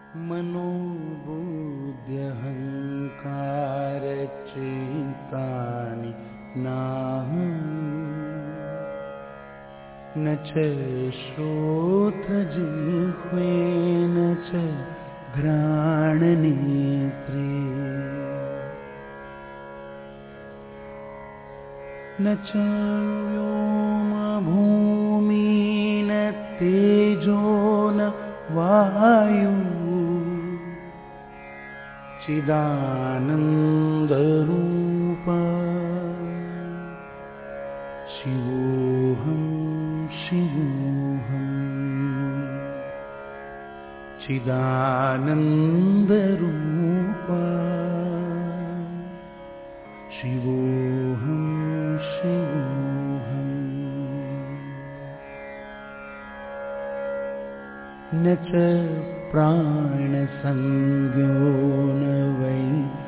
मनोबुद्ध्यहङ्कारचित्तानि नाहम् न च श्रोत्रजिह्वे न च घ्राणनेत्रे न च व्योमभूमि न तेजो न वायु चिदानन्दरूप शिवोऽहं शिवोऽहम् चिदानन्दरूप शिवोऽहं शिवोऽहम् न च प्राणसंज्ञो न वै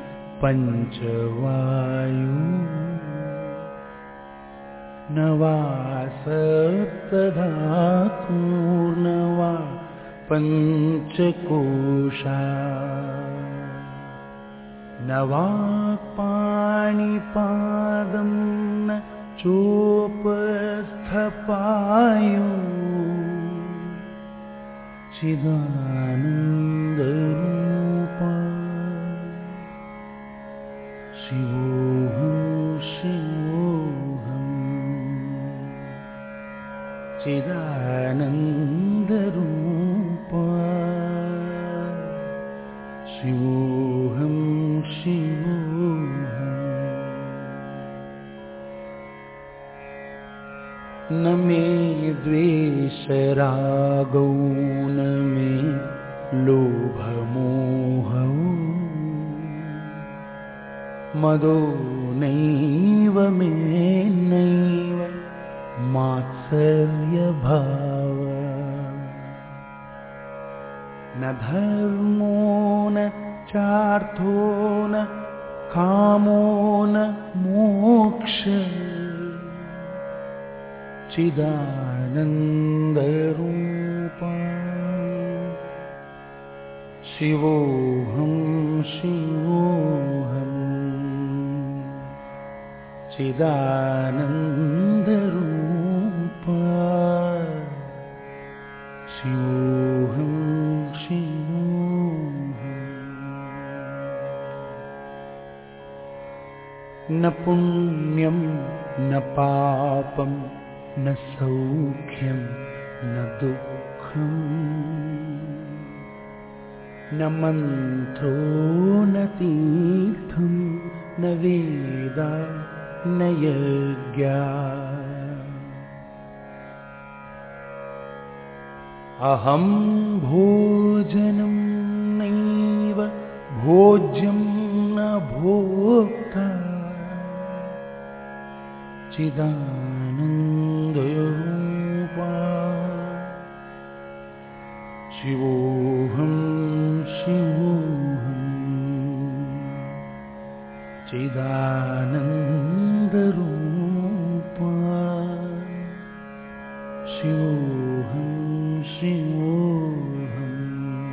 पञ्चवायु न वा सप्तधातुर्न वा पञ्चकोशा न वा पाणिपादं न चोपस्थपायु चिदानन्दरूप शिवोऽहं शिवोऽहम् चिदानन्दरूप शिवोऽहं शिवोऽहम् न मे द्वेषरागौ न मे लोभमोहौ मदो नैव मे नैव मात्सर्यभाव न धर्मो न चार्थो न कामो न मोक्ष चिदानन्दरूप शिवोऽहं शिवोऽहम् चिदानन्दरूप शिवोऽहं शिवोऽहम् न पुण्यं न पापं न सौख्यं न दुःखम् न मन्त्रो न तीर्थं न वेदा न यज्ञा अहं भोजनं नैव भोज्यं न भोक्ता चिदानन्दरूप शिवोऽहं शिवोऽहम् चिदानन्दरूप शिवोऽहं शिवोऽहम्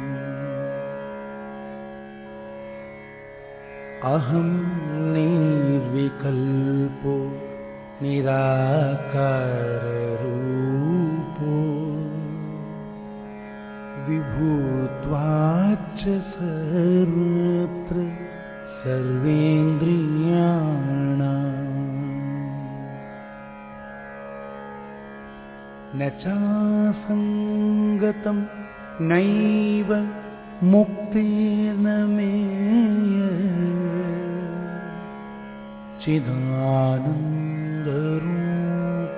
अहं निर्विकल्पो निराकाररूपो विभूत्वाच्च सर्वत्र सर्वेन्द्रियाणाम् न चासङ्गतं नैव मुक्तिर्न मेय चिदानन्दरूप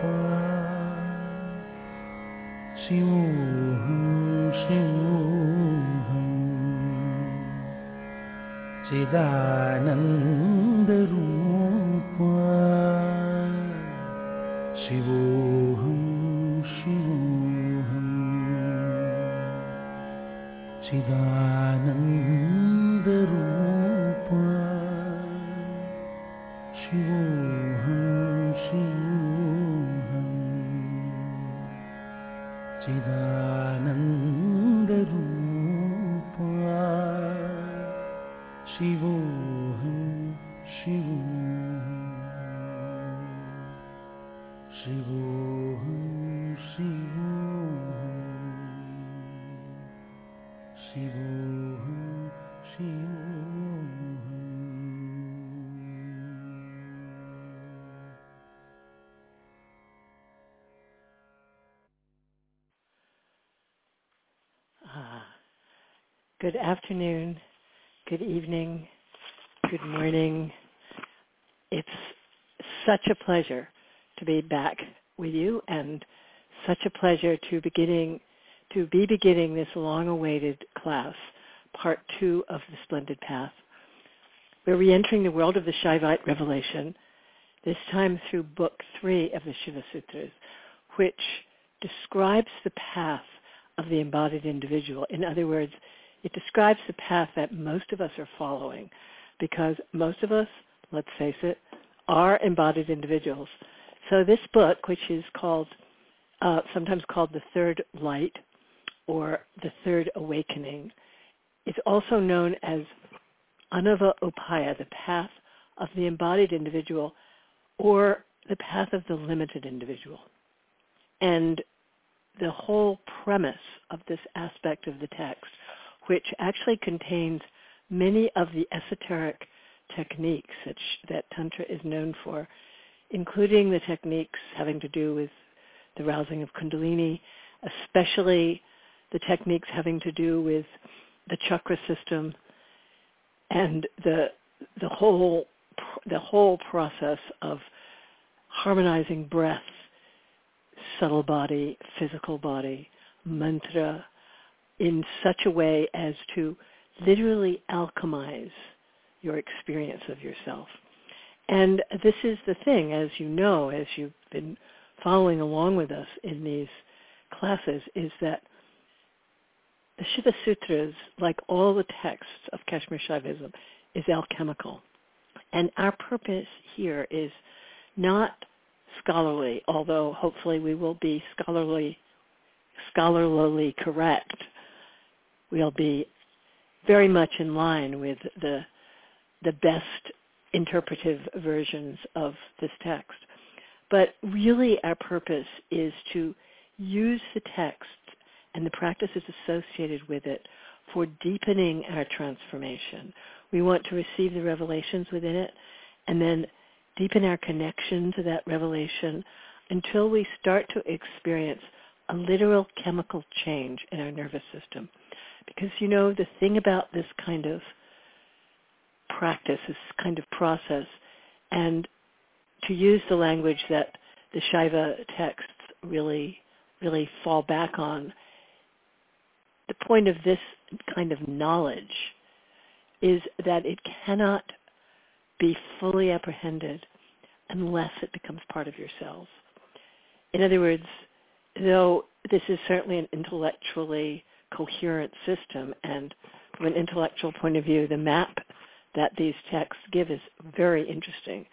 शिवोऽहं शिवोऽहम् चिदानन्दरूप शिवोऽहं शिवोऽहम् चिदानन्दरूप शिवोऽहं शिवोऽहम् चिदानन्दरूप Shivoham, Shivoham, Shivoham, Shivoham, Shivoham, Shivoham. Good afternoon, good evening, good morning. It's such a pleasure to be back with you, and such a pleasure to be beginning this long-awaited class, part 2 of the Splendid Path. We're re-entering the world of the Shaivite revelation, this time through Book 3 of the Shiva Sutras, which describes the path of the embodied individual. In other words, it describes the path that most of us are following, because most of us, let's face it, are embodied individuals. So this book, which is called, sometimes called the Third Light or the Third Awakening, is also known as Anava Upaya, the path of the embodied individual, or the path of the limited individual. And the whole premise of this aspect of the text, which actually contains many of the esoteric techniques that Tantra is known for, including the techniques having to do with the rousing of Kundalini, especially the techniques having to do with the chakra system, and the whole process of harmonizing breath, subtle body, physical body, mantra, in such a way as to literally alchemize your experience of yourself. And this is the thing, as you know, as you've been following along with us in these classes, is that the Shiva Sutras, like all the texts of Kashmir Shaivism, is alchemical. And our purpose here is not scholarly, although hopefully we will be scholarly correct. We'll be very much in line with the best interpretive versions of this text. But really our purpose is to use the text and the practices associated with it for deepening our transformation. We want to receive the revelations within it and then deepen our connection to that revelation until we start to experience a literal chemical change in our nervous system. Because, you know, the thing about this kind of practice, this kind of process, and to use the language that the Shaiva texts really fall back on, the point of this kind of knowledge is that it cannot be fully apprehended unless it becomes part of your cells. In other words, though this is certainly an intellectually coherent system, and from an intellectual point of view, the map that these texts give is very interesting.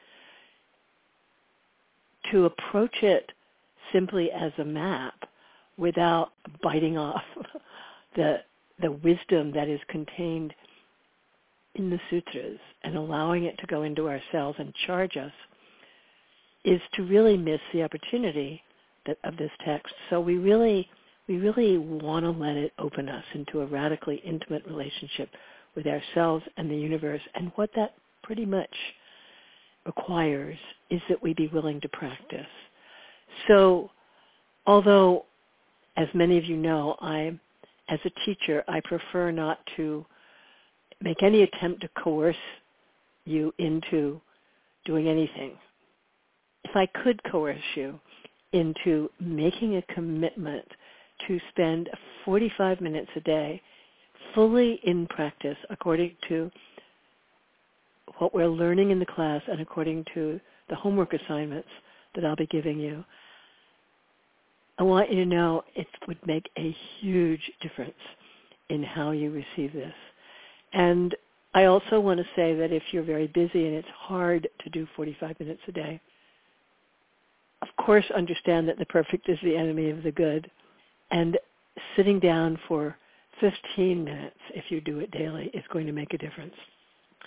To approach it simply as a map without biting off the wisdom that is contained in the sutras and allowing it to go into our cells and charge us is to really miss the opportunity of this text. So we really want to let it open us into a radically intimate relationship with ourselves and the universe. And what that pretty much requires is that we be willing to practice. So although, as many of you know, as a teacher, I prefer not to make any attempt to coerce you into doing anything. If I could coerce you into making a commitment to spend 45 minutes a day fully in practice according to what we're learning in the class and according to the homework assignments that I'll be giving you, I want you to know it would make a huge difference in how you receive this. And I also want to say that if you're very busy and it's hard to do 45 minutes a day, of course understand that the perfect is the enemy of the good. And sitting down for 15 minutes, if you do it daily, is going to make a difference.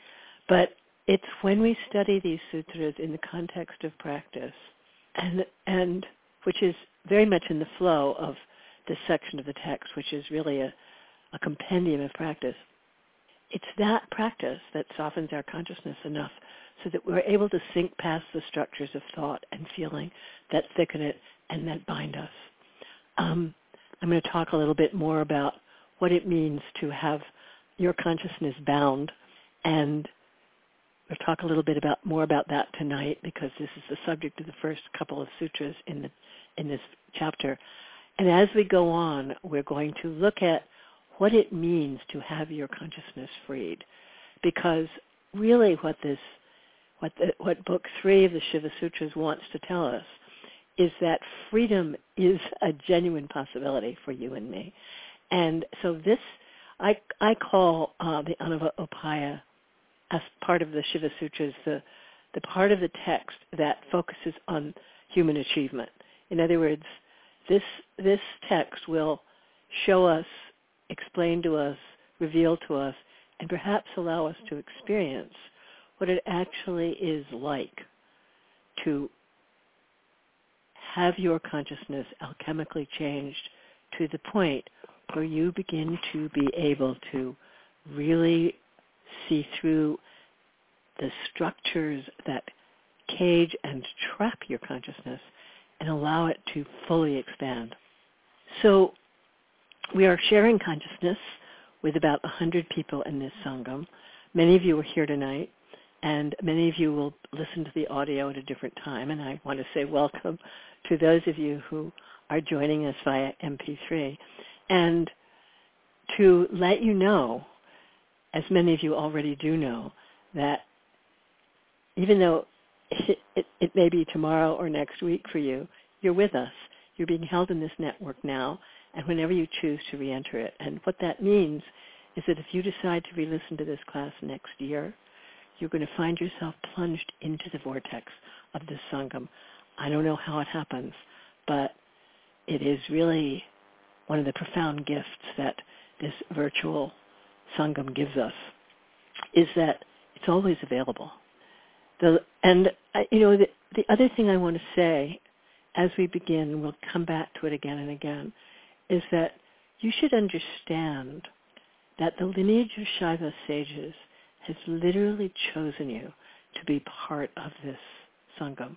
But it's when we study these sutras in the context of practice, and which is very much in the flow of this section of the text, which is really a compendium of practice. It's that practice that softens our consciousness enough so that we're able to sink past the structures of thought and feeling that thicken it and that bind us. I'm going to talk a little bit more about what it means to have your consciousness bound, and we'll talk a little bit more about that tonight because this is the subject of the first couple of sutras in this chapter. And as we go on, we're going to look at what it means to have your consciousness freed, because really what Book 3 of the Shiva Sutras wants to tell us is that freedom is a genuine possibility for you and me. And so this, I call the Anavapaya as part of the Shiva Sutras, the part of the text that focuses on human achievement. In other words, this text will show us, explain to us, reveal to us, and perhaps allow us to experience what it actually is like to have your consciousness alchemically changed to the point where you begin to be able to really see through the structures that cage and trap your consciousness and allow it to fully expand. So we are sharing consciousness with about 100 people in this Sangam. Many of you are here tonight, and many of you will listen to the audio at a different time, and I want to say welcome to those of you who are joining us via MP3. And to let you know, as many of you already do know, that even though it may be tomorrow or next week for you, you're with us. You're being held in this network now, and whenever you choose to re-enter it. And what that means is that if you decide to re-listen to this class next year, you're going to find yourself plunged into the vortex of this Sangam. I don't know how it happens, but it is really one of the profound gifts that this virtual Sangam gives us, is that it's always available. The other thing I want to say as we begin, we'll come back to it again and again, is that you should understand that the lineage of Shaiva sages has literally chosen you to be part of this Sangam.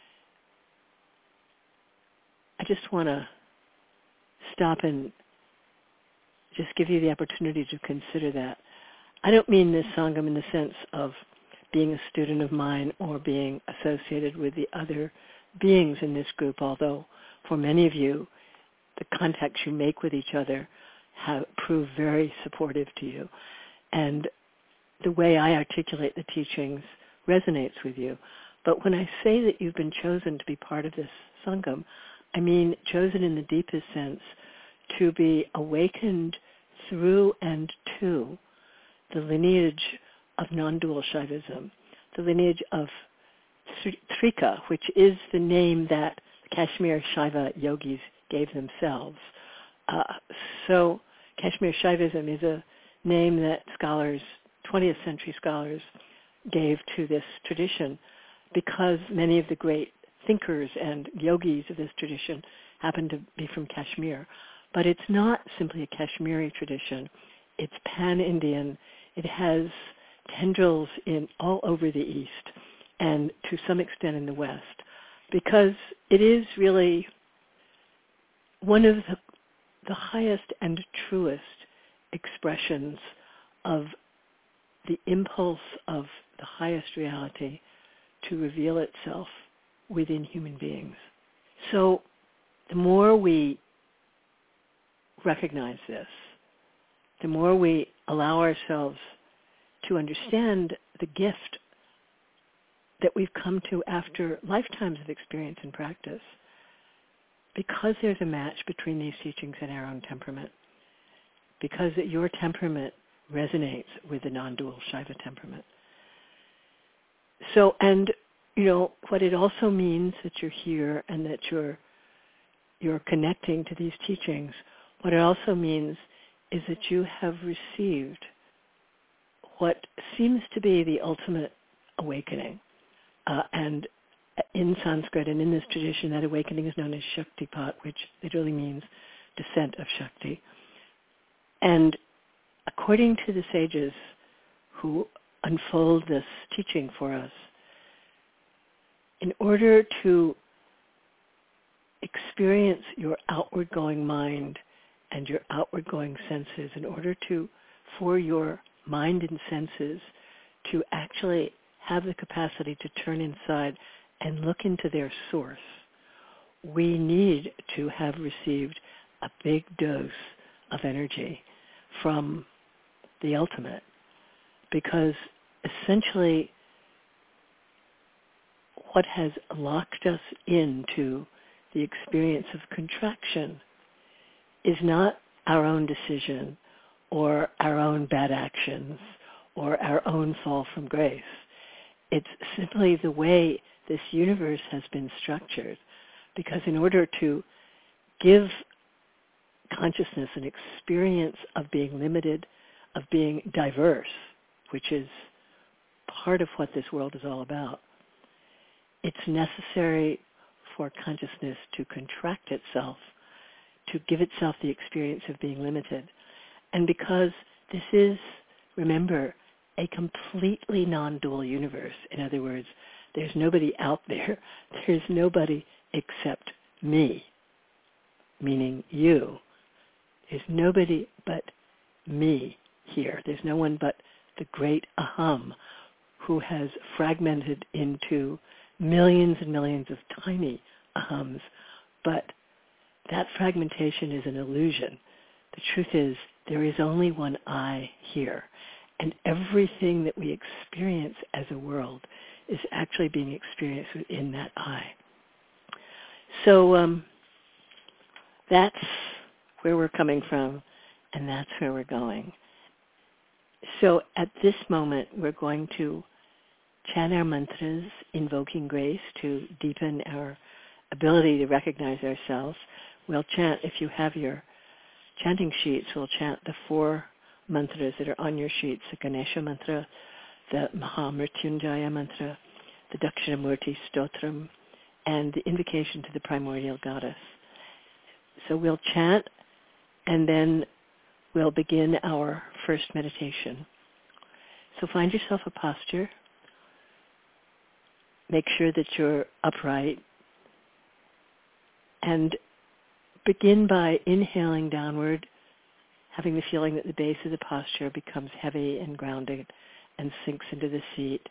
I just want to stop and just give you the opportunity to consider that. I don't mean this Sangam in the sense of being a student of mine or being associated with the other beings in this group, although for many of you, the contacts you make with each other have proved very supportive to you. And the way I articulate the teachings resonates with you. But when I say that you've been chosen to be part of this Sangam, I mean chosen in the deepest sense to be awakened through and to the lineage of non-dual Shaivism, the lineage of Trika, which is the name that Kashmir Shaiva yogis gave themselves. So Kashmir Shaivism is a name that scholars, 20th century scholars, gave to this tradition because many of the great thinkers and yogis of this tradition happen to be from Kashmir. But it's not simply a Kashmiri tradition. It's pan-Indian. It has tendrils in all over the East and to some extent in the West, because it is really one of the highest and truest expressions of the impulse of the highest reality to reveal itself within human beings. So the more we recognize this, the more we allow ourselves to understand the gift that we've come to after lifetimes of experience and practice, because there's a match between these teachings and our own temperament, because your temperament resonates with the non-dual Shaiva temperament. So, and what it also means that you're here and that you're connecting to these teachings, what it also means is that you have received what seems to be the ultimate awakening. And in Sanskrit and in this tradition, that awakening is known as Shaktipat, which literally means descent of Shakti. And according to the sages who unfold this teaching for us, in order to experience your outward-going mind and your outward-going senses, in order for your mind and senses to actually have the capacity to turn inside and look into their source, we need to have received a big dose of energy from the ultimate, because essentially what has locked us into the experience of contraction is not our own decision or our own bad actions or our own fall from grace. It's simply the way this universe has been structured, because in order to give consciousness an experience of being limited, of being diverse, which is part of what this world is all about, it's necessary for consciousness to contract itself, to give itself the experience of being limited. And because this is, remember, a completely non-dual universe, in other words, there's nobody out there, there's nobody except me, meaning you. There's nobody but me here. There's no one but the great Aham, who has fragmented into millions and millions of tiny Ahams. But that fragmentation is an illusion. The truth is, there is only one I here. And everything that we experience as a world is actually being experienced within that I. So that's where we're coming from, and that's where we're going. So at this moment, we're going to chant our mantras, invoking grace to deepen our ability to recognize ourselves. We'll chant, if you have your chanting sheets, we'll chant the 4 mantras that are on your sheets, the Ganesha mantra, the Mahamrityunjaya mantra, the Dakshinamurti Stotram, and the invocation to the primordial goddess. So we'll chant, and then we'll begin our first meditation. So find yourself a posture. Make sure that you're upright, and begin by inhaling downward, having the feeling that the base of the posture becomes heavy and grounded and sinks into the seat.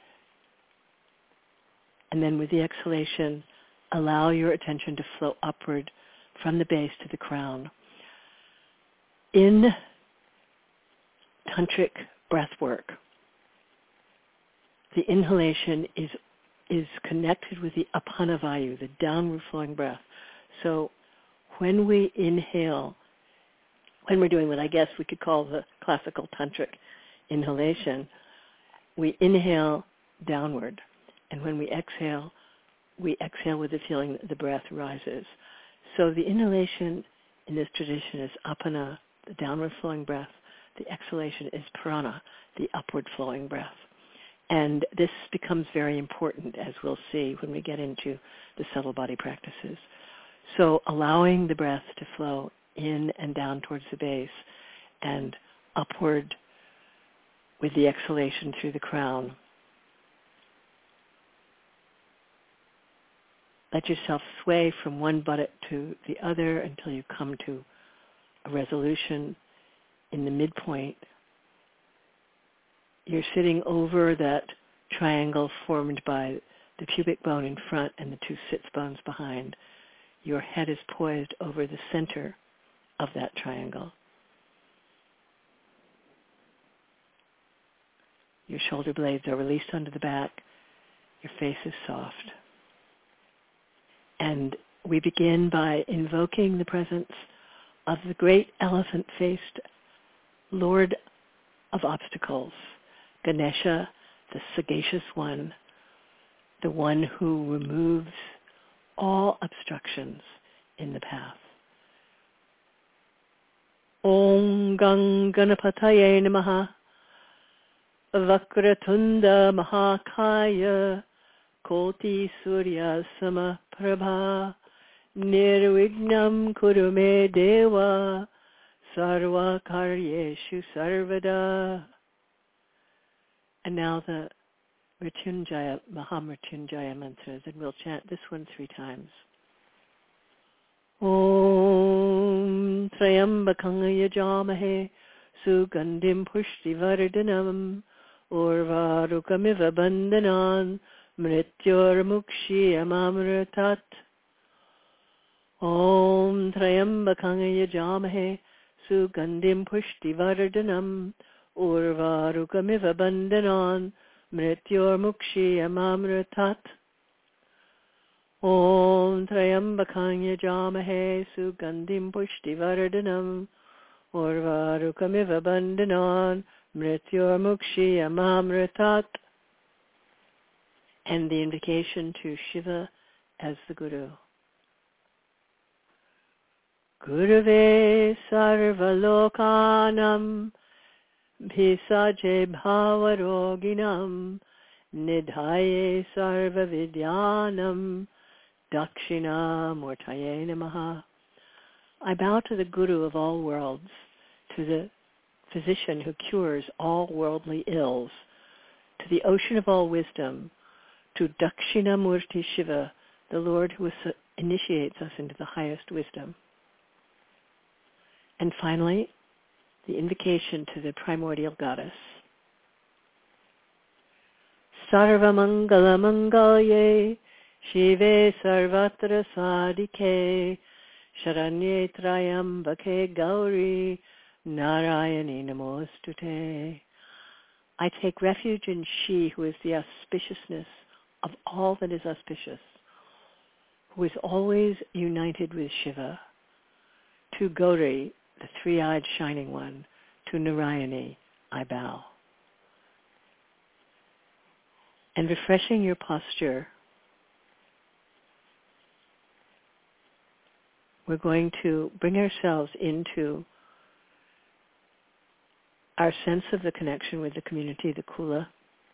And then with the exhalation, allow your attention to flow upward from the base to the crown. In tantric breath work, the inhalation is connected with the apana vayu, the downward flowing breath. So when we inhale, when we're doing what I guess we could call the classical tantric inhalation, we inhale downward. And when we exhale with the feeling that the breath rises. So the inhalation in this tradition is apana, the downward flowing breath. The exhalation is prana, the upward flowing breath. And this becomes very important, as we'll see when we get into the subtle body practices. So allowing the breath to flow in and down towards the base and upward with the exhalation through the crown. Let yourself sway from one buttock to the other until you come to a resolution in the midpoint. You're sitting over that triangle formed by the pubic bone in front and the 2 sits bones behind. Your head is poised over the center of that triangle. Your shoulder blades are released onto the back. Your face is soft. And we begin by invoking the presence of the great elephant-faced Lord of Obstacles, Ganesha, the sagacious one, the one who removes all obstructions in the path. Om Gang Ganapataye Namaha. Vakratunda Mahakaya Koti Surya Samaprabha Nirvignam Kurume Deva Sarva Karyeshu Sarvada. And now the Mrityunjaya, Mahamrityunjaya mantras, and we'll chant this one 3 times. Om Trayambakam Yajamahe Sugandim Pushtivardhanam Urvarukamiva Bandhanan Mrityurmukshiyamamritat. Om Trayambakam Yajamahe Sugandim Pushtivardhanam Urvarukamiva Bandhanan Mrityurmukshiyamamritat. Om Trayambakam Yajamahe Sugandim Pushtivardhanam Urvarukamiva Bandhanan Mrityurmukshiyamamritat. And the invocation to Shiva as the Guru. Gurave Sarvalokanam Bhisaje Bhavaroginam Nidhaye Sarvavidyanam Dakshinamurtaye Namaha. I bow to the Guru of all worlds, to the physician who cures all worldly ills, to the ocean of all wisdom, to Dakshinamurti Shiva, the Lord who initiates us into the highest wisdom. And finally, the invocation to the primordial goddess. Sarvamangala Mangalye Shive Sarvatra Sadike Sharanye Trayambake Gauri Narayani Namostute. I take refuge in she who is the auspiciousness of all that is auspicious, who is always united with Shiva. To Gauri, the three-eyed shining one, to Narayani, I bow. And refreshing your posture, we're going to bring ourselves into our sense of the connection with the community, the Kula.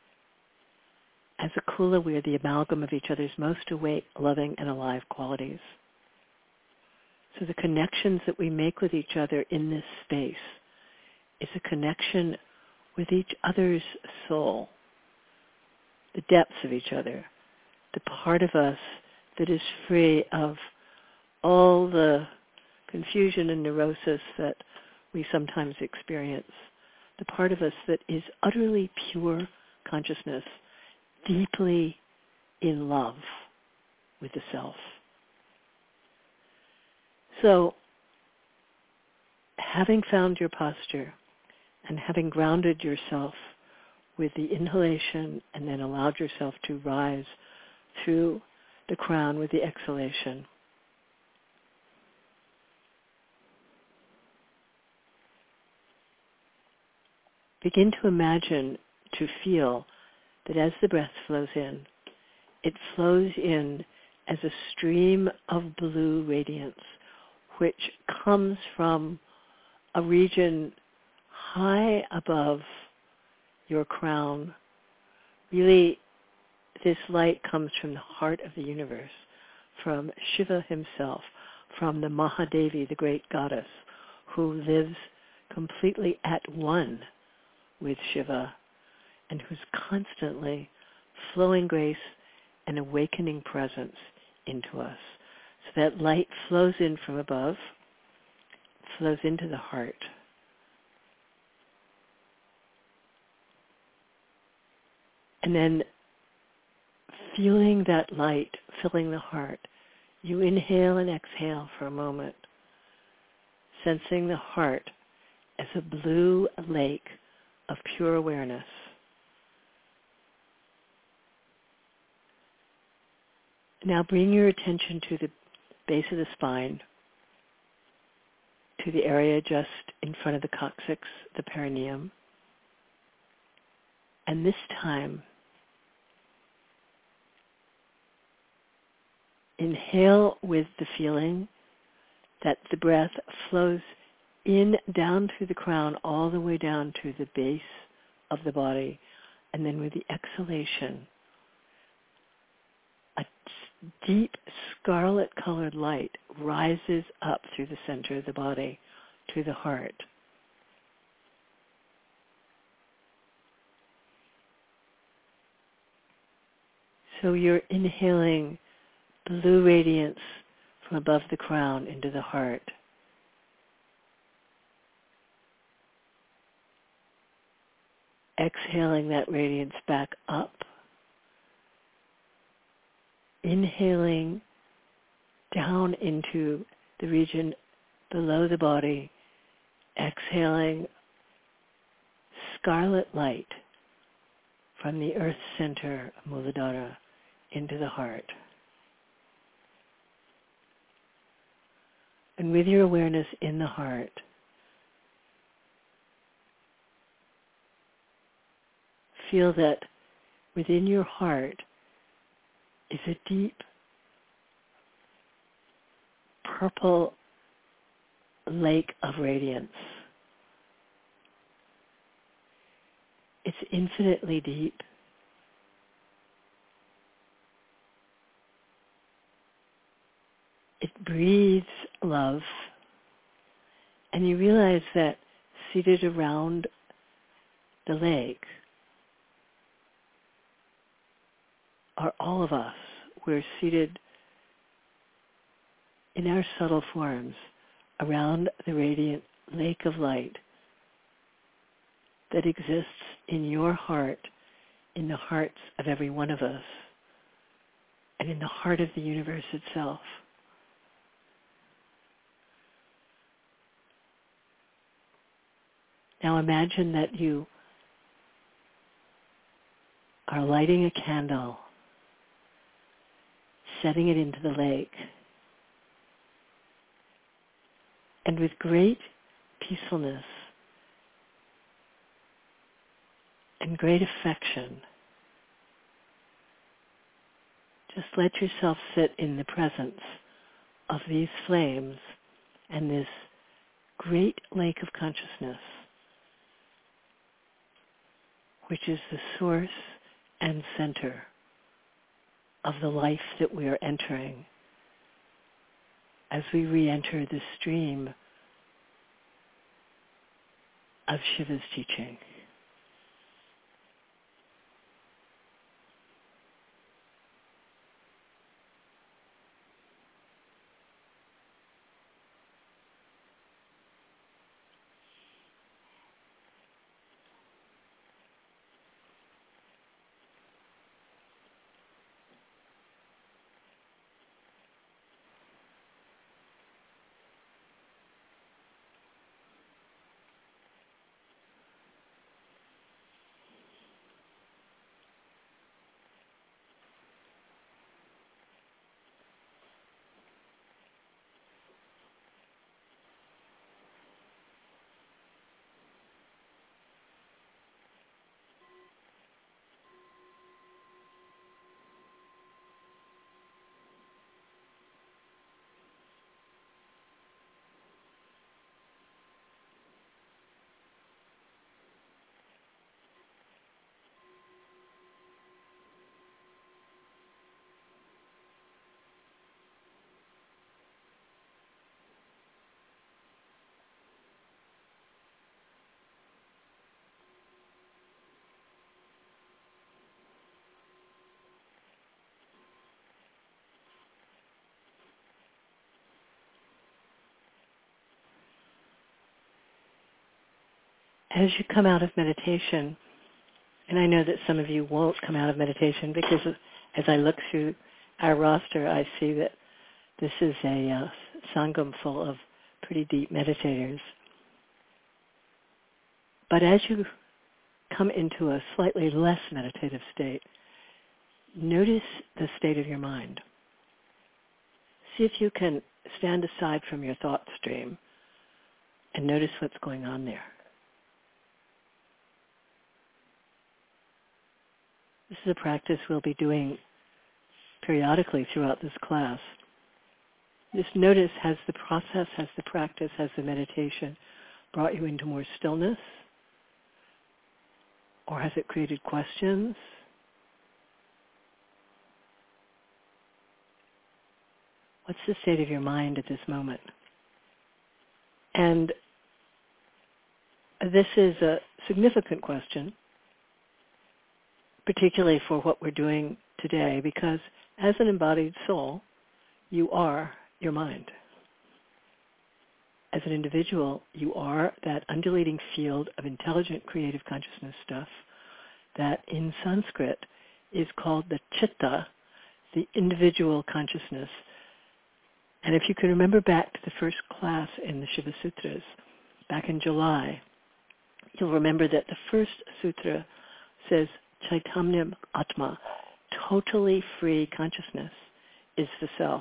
As a Kula, we are the amalgam of each other's most awake, loving, and alive qualities. So the connections that we make with each other in this space is a connection with each other's soul, the depths of each other, the part of us that is free of all the confusion and neurosis that we sometimes experience, the part of us that is utterly pure consciousness, deeply in love with the self. So, having found your posture and having grounded yourself with the inhalation and then allowed yourself to rise through the crown with the exhalation, begin to imagine, to feel that as the breath flows in, it flows in as a stream of blue radiance, which comes from a region high above your crown. Really, this light comes from the heart of the universe, from Shiva himself, from the Mahadevi, the great goddess, who lives completely at one with Shiva and who's constantly flowing grace and awakening presence into us. So that light flows in from above, flows into the heart. And then feeling that light filling the heart, you inhale and exhale for a moment, sensing the heart as a blue lake of pure awareness. Now bring your attention to the base of the spine, to the area just in front of the coccyx, the perineum. And this time, inhale with the feeling that the breath flows in down through the crown all the way down to the base of the body, And then with the exhalation, a deep scarlet-colored light rises up through the center of the body to the heart. So you're inhaling blue radiance from above the crown into the heart. Exhaling that radiance back up. Inhaling down into the region below the body. Exhaling scarlet light from the earth center of Muladhara into the heart. And with your awareness in the heart, feel that within your heart is a deep purple lake of radiance. It's infinitely deep. It breathes love. And you realize that seated around the lake are all of us. We're seated in our subtle forms around the radiant lake of light that exists in your heart, in the hearts of every one of us, and in the heart of the universe itself. Now imagine that you are lighting a candle, setting it into the lake, and with great peacefulness and great affection, just let yourself sit in the presence of these flames and this great lake of consciousness, which is the source and center of the life that we are entering as we re-enter the stream of Shiva's teaching. As you come out of meditation, and I know that some of you won't come out of meditation because as I look through our roster, I see that this is a sangam full of pretty deep meditators. But as you come into a slightly less meditative state, notice the state of your mind. See if you can stand aside from your thought stream and notice what's going on there. This is a practice we'll be doing periodically throughout this class. Just notice, has the process, has the practice, has the meditation brought you into more stillness? Or has it created questions? What's the state of your mind at this moment? And this is a significant question, particularly for what we're doing today, because as an embodied soul, you are your mind. As an individual, you are that undulating field of intelligent creative consciousness stuff that in Sanskrit is called the chitta, the individual consciousness. And if you can remember back to the first class in the Shiva Sutras, back in July, you'll remember that the first sutra says, Chaitanyam Atma, totally free consciousness is the self.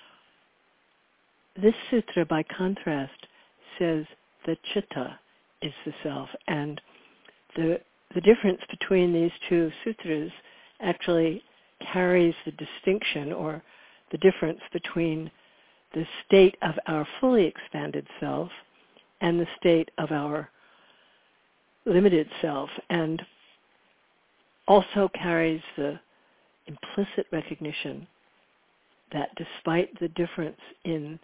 This sutra, by contrast, says the chitta is the self. And the difference between these two sutras actually carries the distinction or the difference between the state of our fully expanded self and the state of our limited self, and also carries the implicit recognition that despite the difference in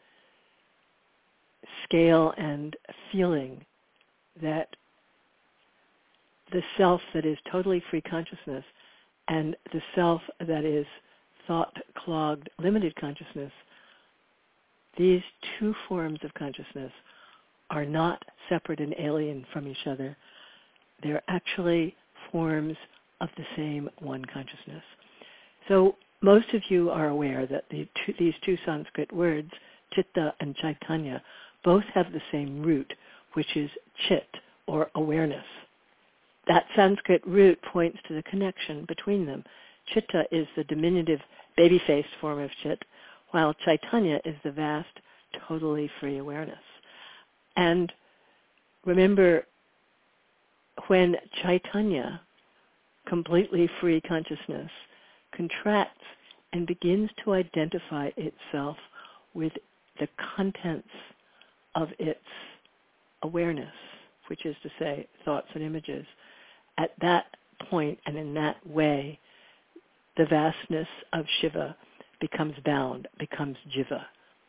scale and feeling, that the self that is totally free consciousness and the self that is thought-clogged limited consciousness, these two forms of consciousness are not separate and alien from each other. They're actually forms of the same one consciousness. So most of you are aware that these two Sanskrit words, chitta and chaitanya, both have the same root, which is chit, or awareness. That Sanskrit root points to the connection between them. Chitta is the diminutive, baby-faced form of chit, while chaitanya is the vast, totally free awareness. And remember, when chaitanya, completely free consciousness, contracts and begins to identify itself with the contents of its awareness, which is to say thoughts and images, at that point and in that way, the vastness of Shiva becomes bound, becomes jiva.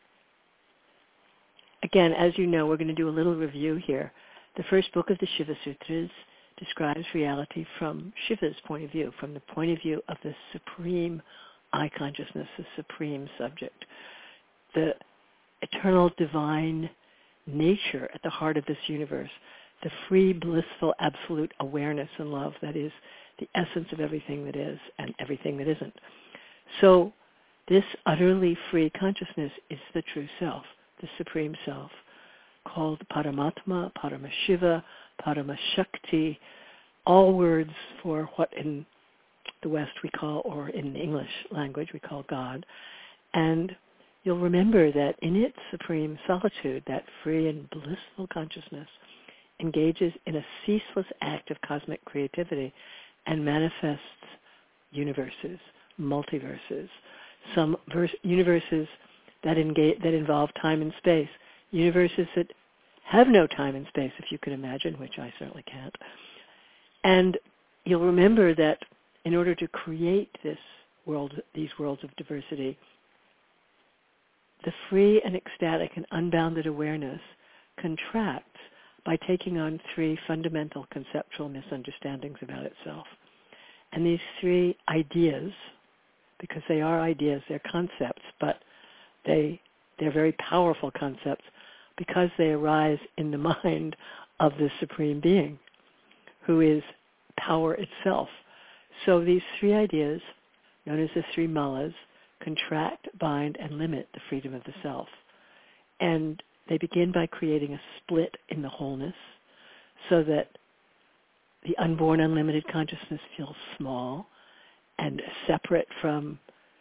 Again, as you know, we're going to do a little review here. The first book of the Shiva Sutras describes reality from Shiva's point of view, from the point of view of the supreme I consciousness, the supreme subject, the eternal divine nature at the heart of this universe, the free, blissful, absolute awareness and love that is the essence of everything that is and everything that isn't. So this utterly free consciousness is the true self, the supreme self, called Paramatma, Paramashiva, Paramashakti, all words for what in the West we call, or in the English language we call God. And you'll remember that in its supreme solitude, that free and blissful consciousness engages in a ceaseless act of cosmic creativity and manifests universes, multiverses, some universes that involve time and space, universes that have no time and space, if you can imagine, which I certainly can't. And you'll remember that in order to create this world, these worlds of diversity, the free and ecstatic and unbounded awareness contracts by taking on three fundamental conceptual misunderstandings about itself. And these three ideas, because they are ideas, they're concepts, but they're very powerful concepts because they arise in the mind of the Supreme Being, who is power itself. So these three ideas, known as the three malas, contract, bind, and limit the freedom of the self. And they begin by creating a split in the wholeness so that the unborn, unlimited consciousness feels small and separate from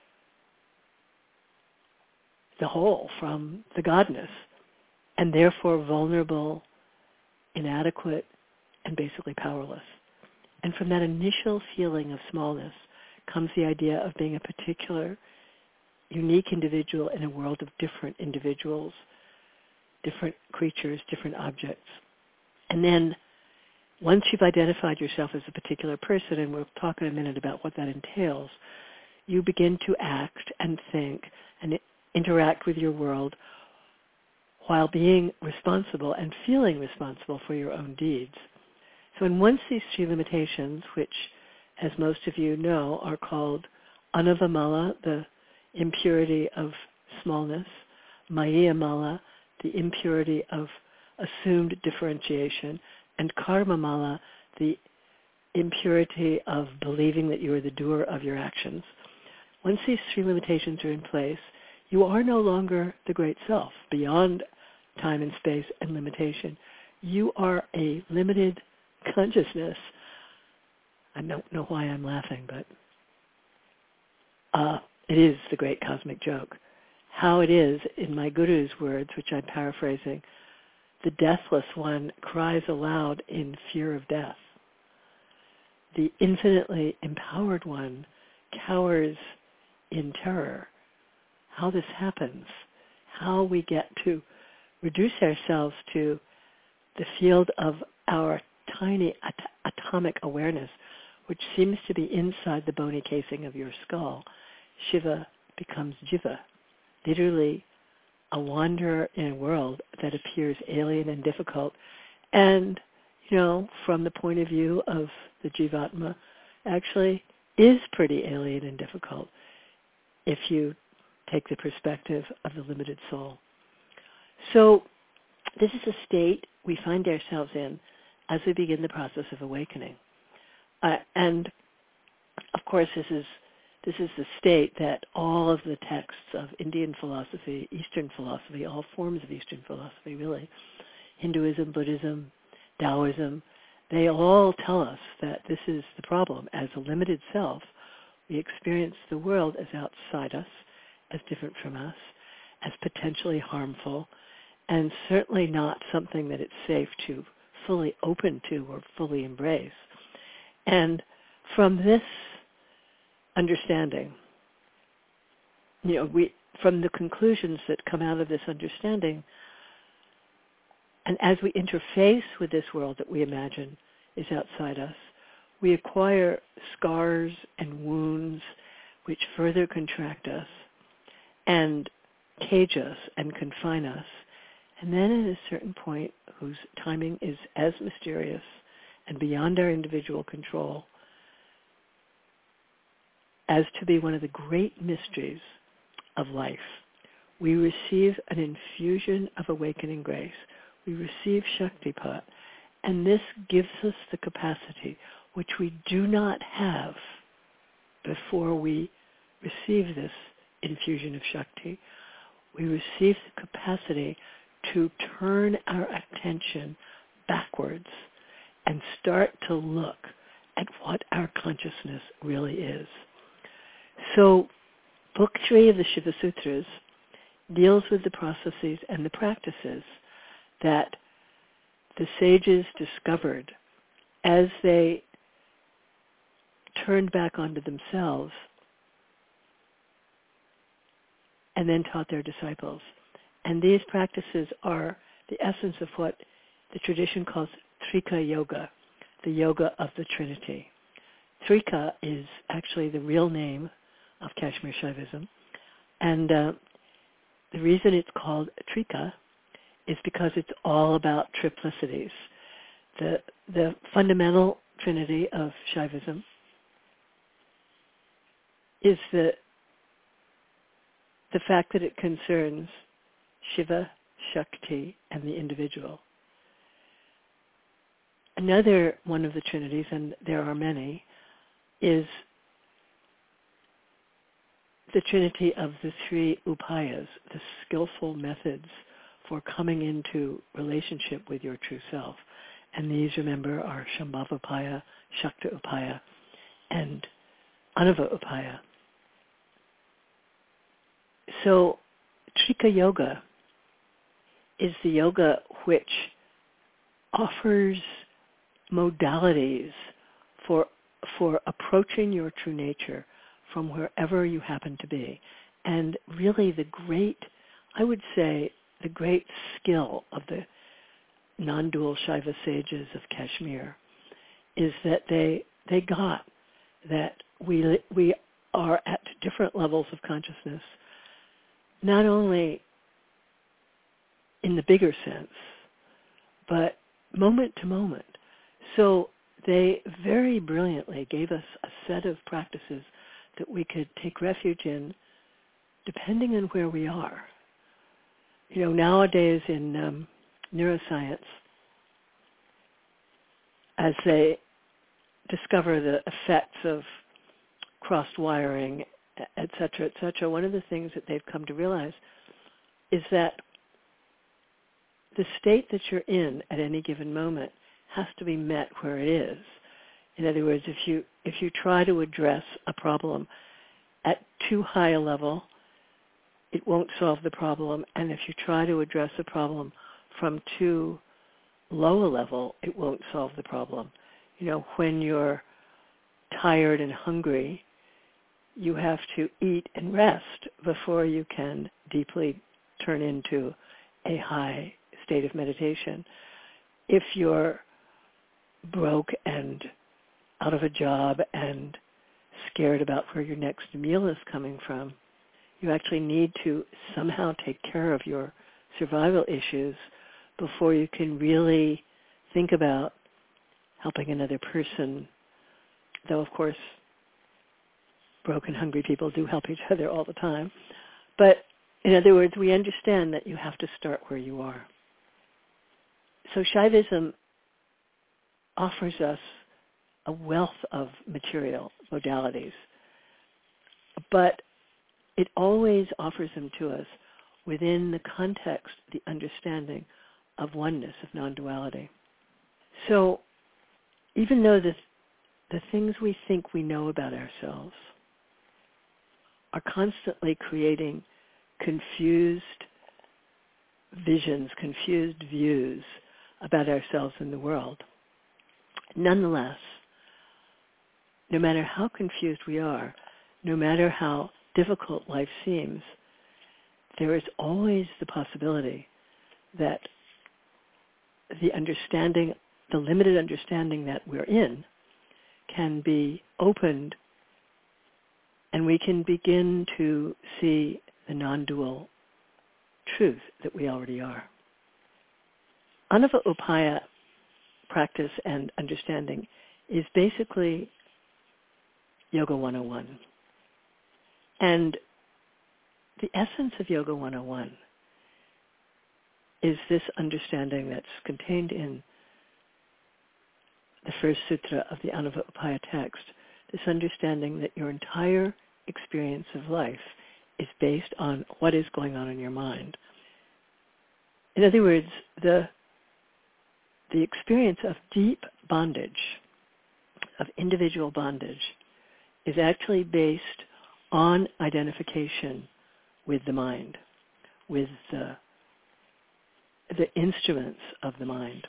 the whole, from the godness, and therefore vulnerable, inadequate, and basically powerless. And from that initial feeling of smallness comes the idea of being a particular, unique individual in a world of different individuals, different creatures, different objects. And then Once you've identified yourself as a particular person, and we'll talk in a minute about what that entails, you begin to act and think and interact with your world while being responsible and feeling responsible for your own deeds. So when once these three limitations, which, as most of you know, are called anavamala, the impurity of smallness, mayamala, the impurity of assumed differentiation, and karmamala, the impurity of believing that you are the doer of your actions. Once these three limitations are in place, you are no longer the great self, beyond time and space and limitation. You are a limited consciousness. I don't know why I'm laughing, but it is the great cosmic joke. How it is, in my guru's words, which I'm paraphrasing, the deathless one cries aloud in fear of death. The infinitely empowered one cowers in terror. How this happens, how we get to reduce ourselves to the field of our tiny atomic awareness, which seems to be inside the bony casing of your skull. Shiva becomes jiva, literally a wanderer in a world that appears alien and difficult. And, from the point of view of the Jivatma, actually is pretty alien and difficult if you take the perspective of the limited soul. So this is a state we find ourselves in as we begin the process of awakening. And, of course, this is the state that all of the texts of Indian philosophy, Eastern philosophy, all forms of Eastern philosophy really, Hinduism, Buddhism, Taoism, they all tell us that this is the problem. As a limited self, we experience the world as outside us, as different from us, as potentially harmful, and certainly not something that it's safe to fully open to or fully embrace. And from this understanding, from the conclusions that come out of this understanding, and as we interface with this world that we imagine is outside us, we acquire scars and wounds which further contract us and cage us and confine us. And then at a certain point, whose timing is as mysterious and beyond our individual control as to be one of the great mysteries of life, we receive an infusion of awakening grace. We receive Shaktipat, and this gives us the capacity, which we do not have before we receive this infusion of Shakti. We receive the capacity to turn our attention backwards and start to look at what our consciousness really is. So, Book 3 of the Shiva Sutras deals with the processes and the practices that the sages discovered as they turned back onto themselves and then taught their disciples. And these practices are the essence of what the tradition calls Trika Yoga, the yoga of the Trinity. Trika is actually the real name of Kashmir Shaivism. And the reason it's called Trika is because it's all about triplicities. The fundamental trinity of Shaivism is the fact that it concerns Shiva, Shakti, and the individual. Another one of the trinities, and there are many, is the trinity of the three upayas, the skillful methods for coming into relationship with your true self. And these, remember, are Shambhava Upaya, Shakta Upaya, and Anava Upaya. So Trika Yoga is the yoga which offers modalities for approaching your true nature from wherever you happen to be. And really I would say, the great skill of the non-dual Shaiva sages of Kashmir is that they got that we are at different levels of consciousness, not only in the bigger sense, but moment to moment. So they very brilliantly gave us a set of practices that we could take refuge in depending on where we are. You know, nowadays in neuroscience, as they discover the effects of crossed wiring, et cetera, one of the things that they've come to realize is that the state that you're in at any given moment has to be met where it is. In other words, if you try to address a problem at too high a level, it won't solve the problem. And if you try to address a problem from too low a level, it won't solve the problem. You know, when you're tired and hungry, you have to eat and rest before you can deeply turn into a high state of meditation. If you're broke and out of a job and scared about where your next meal is coming from, you actually need to somehow take care of your survival issues before you can really think about helping another person. Though, of course, broken, hungry people do help each other all the time. But in other words, we understand that you have to start where you are. So Shaivism offers us a wealth of material modalities, but it always offers them to us within the context, the understanding of oneness, of non-duality. So even though the things we think we know about ourselves are constantly creating confused visions, confused views about ourselves and the world, nonetheless, no matter how confused we are, no matter how difficult life seems, there is always the possibility that the understanding, the limited understanding that we're in, can be opened, and we can begin to see the non-dual truth that we already are. Anava Upaya practice and understanding is basically Yoga 101. And the essence of Yoga 101 is this understanding that's contained in the first sutra of the Anava Upaya text, this understanding that your entire experience of life is based on what is going on in your mind. In other words, the experience of deep bondage, of individual bondage, is actually based on identification with the mind, with the instruments of the mind.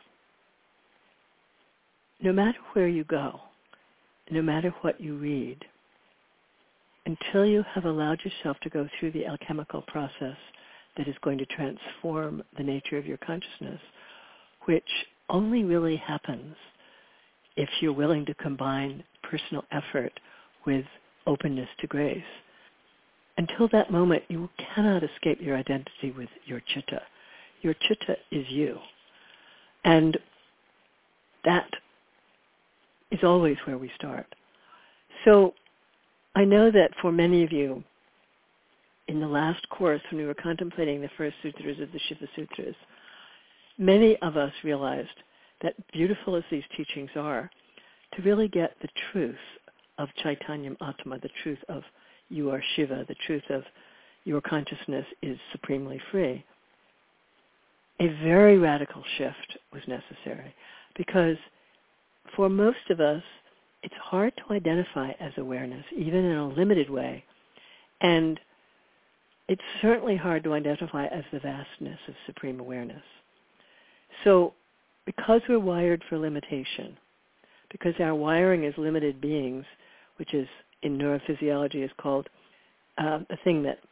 No matter where you go, no matter what you read, until you have allowed yourself to go through the alchemical process that is going to transform the nature of your consciousness, which only really happens if you're willing to combine personal effort with openness to grace. Until that moment, you cannot escape your identity with your chitta. Your chitta is you. And that is always where we start. So I know that for many of you, in the last course, when we were contemplating the first sutras of the Shiva Sutras, many of us realized that, beautiful as these teachings are, to really get the truth of Chaitanyam Atma, the truth of you are Shiva, the truth of your consciousness is supremely free, a very radical shift was necessary, because for most of us, it's hard to identify as awareness, even in a limited way, and it's certainly hard to identify as the vastness of supreme awareness. So because we're wired for limitation, because our wiring as limited beings, which is in neurophysiology is called a thing that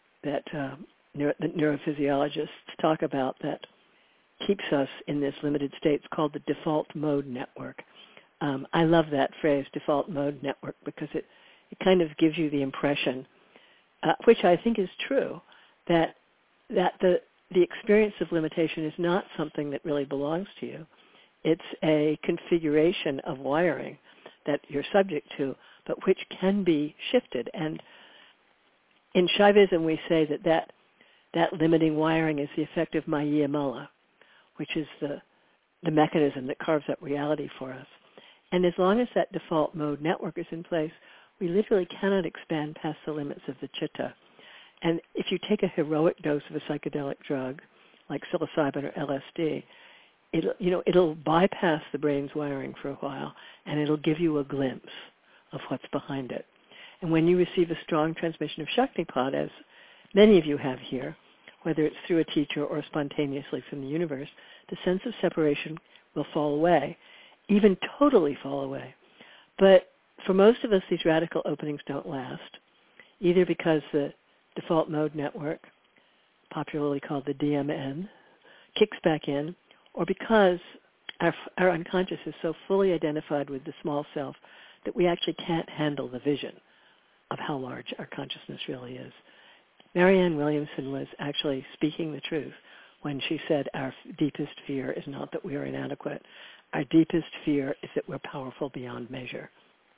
neurophysiologists talk about that keeps us in this limited state. It's called the default mode network. I love that phrase, default mode network, because it kind of gives you the impression, which I think is true, that the experience of limitation is not something that really belongs to you. It's a configuration of wiring that you're subject to, but which can be shifted. And in Shaivism, we say that limiting wiring is the effect of Maya Mala, which is the mechanism that carves up reality for us. And as long as that default mode network is in place, we literally cannot expand past the limits of the chitta. And if you take a heroic dose of a psychedelic drug, like psilocybin or LSD, it'll bypass the brain's wiring for a while, and it'll give you a glimpse of what's behind it. And when you receive a strong transmission of Shaktipat, as many of you have here, whether it's through a teacher or spontaneously from the universe, the sense of separation will fall away, even totally fall away. But for most of us, these radical openings don't last, either because the default mode network, popularly called the DMN, kicks back in, or because our unconscious is so fully identified with the small self that we actually can't handle the vision of how large our consciousness really is. Marianne Williamson was actually speaking the truth when she said our deepest fear is not that we are inadequate. Our deepest fear is that we're powerful beyond measure.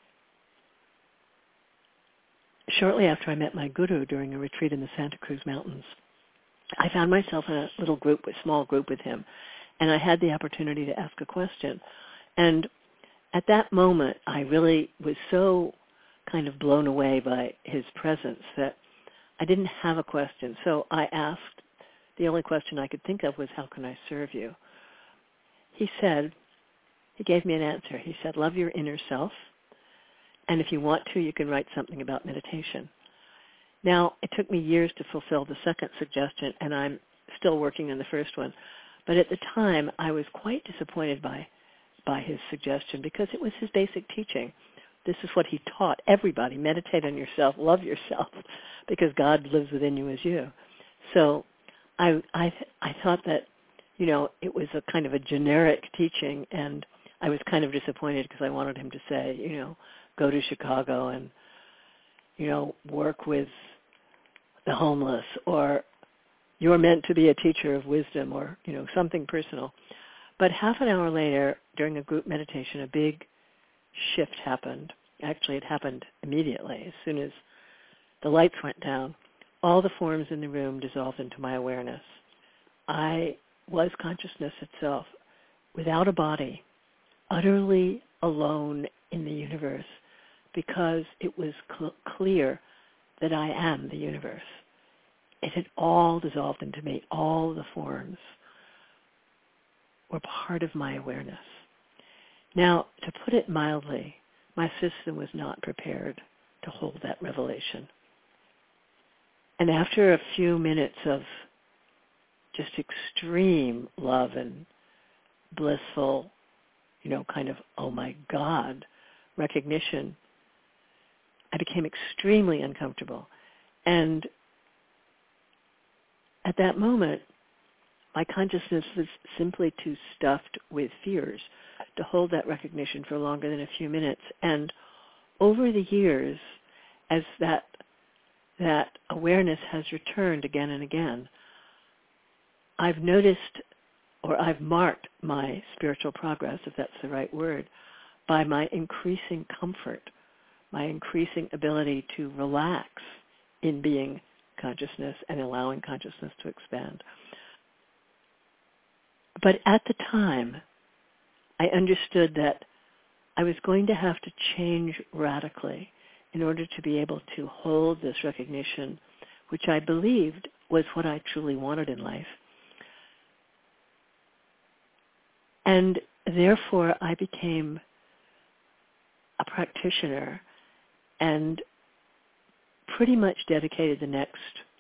Shortly after I met my guru during a retreat in the Santa Cruz Mountains, I found myself in a small group with him, and I had the opportunity to ask a question. And at that moment, I really was so kind of blown away by his presence that I didn't have a question. So I asked, the only question I could think of was, how can I serve you? He gave me an answer. He said, love your inner self, and if you want to, you can write something about meditation. Now, it took me years to fulfill the second suggestion, and I'm still working on the first one. But at the time, I was quite disappointed by his suggestion because it was his basic teaching. This is what he taught everybody: meditate on yourself, love yourself, because God lives within you as you. So I thought that, it was a kind of a generic teaching, and I was kind of disappointed because I wanted him to say, go to Chicago and, work with the homeless, or you're meant to be a teacher of wisdom, or, something personal. But half an hour later, during a group meditation, a big shift happened. Actually, it happened immediately. As soon as the lights went down, all the forms in the room dissolved into my awareness. I was consciousness itself, without a body, utterly alone in the universe, because it was clear that I am the universe. It had all dissolved into me. All the forms were part of my awareness. Now, to put it mildly, my system was not prepared to hold that revelation. And after a few minutes of just extreme love and blissful, kind of, oh my God, recognition, I became extremely uncomfortable. And at that moment, my consciousness was simply too stuffed with fears to hold that recognition for longer than a few minutes. And over the years, as that awareness has returned again and again, I've noticed, or I've marked my spiritual progress, if that's the right word, by my increasing comfort, my increasing ability to relax in being consciousness and allowing consciousness to expand. But at the time, I understood that I was going to have to change radically in order to be able to hold this recognition, which I believed was what I truly wanted in life. And therefore, I became a practitioner and pretty much dedicated the next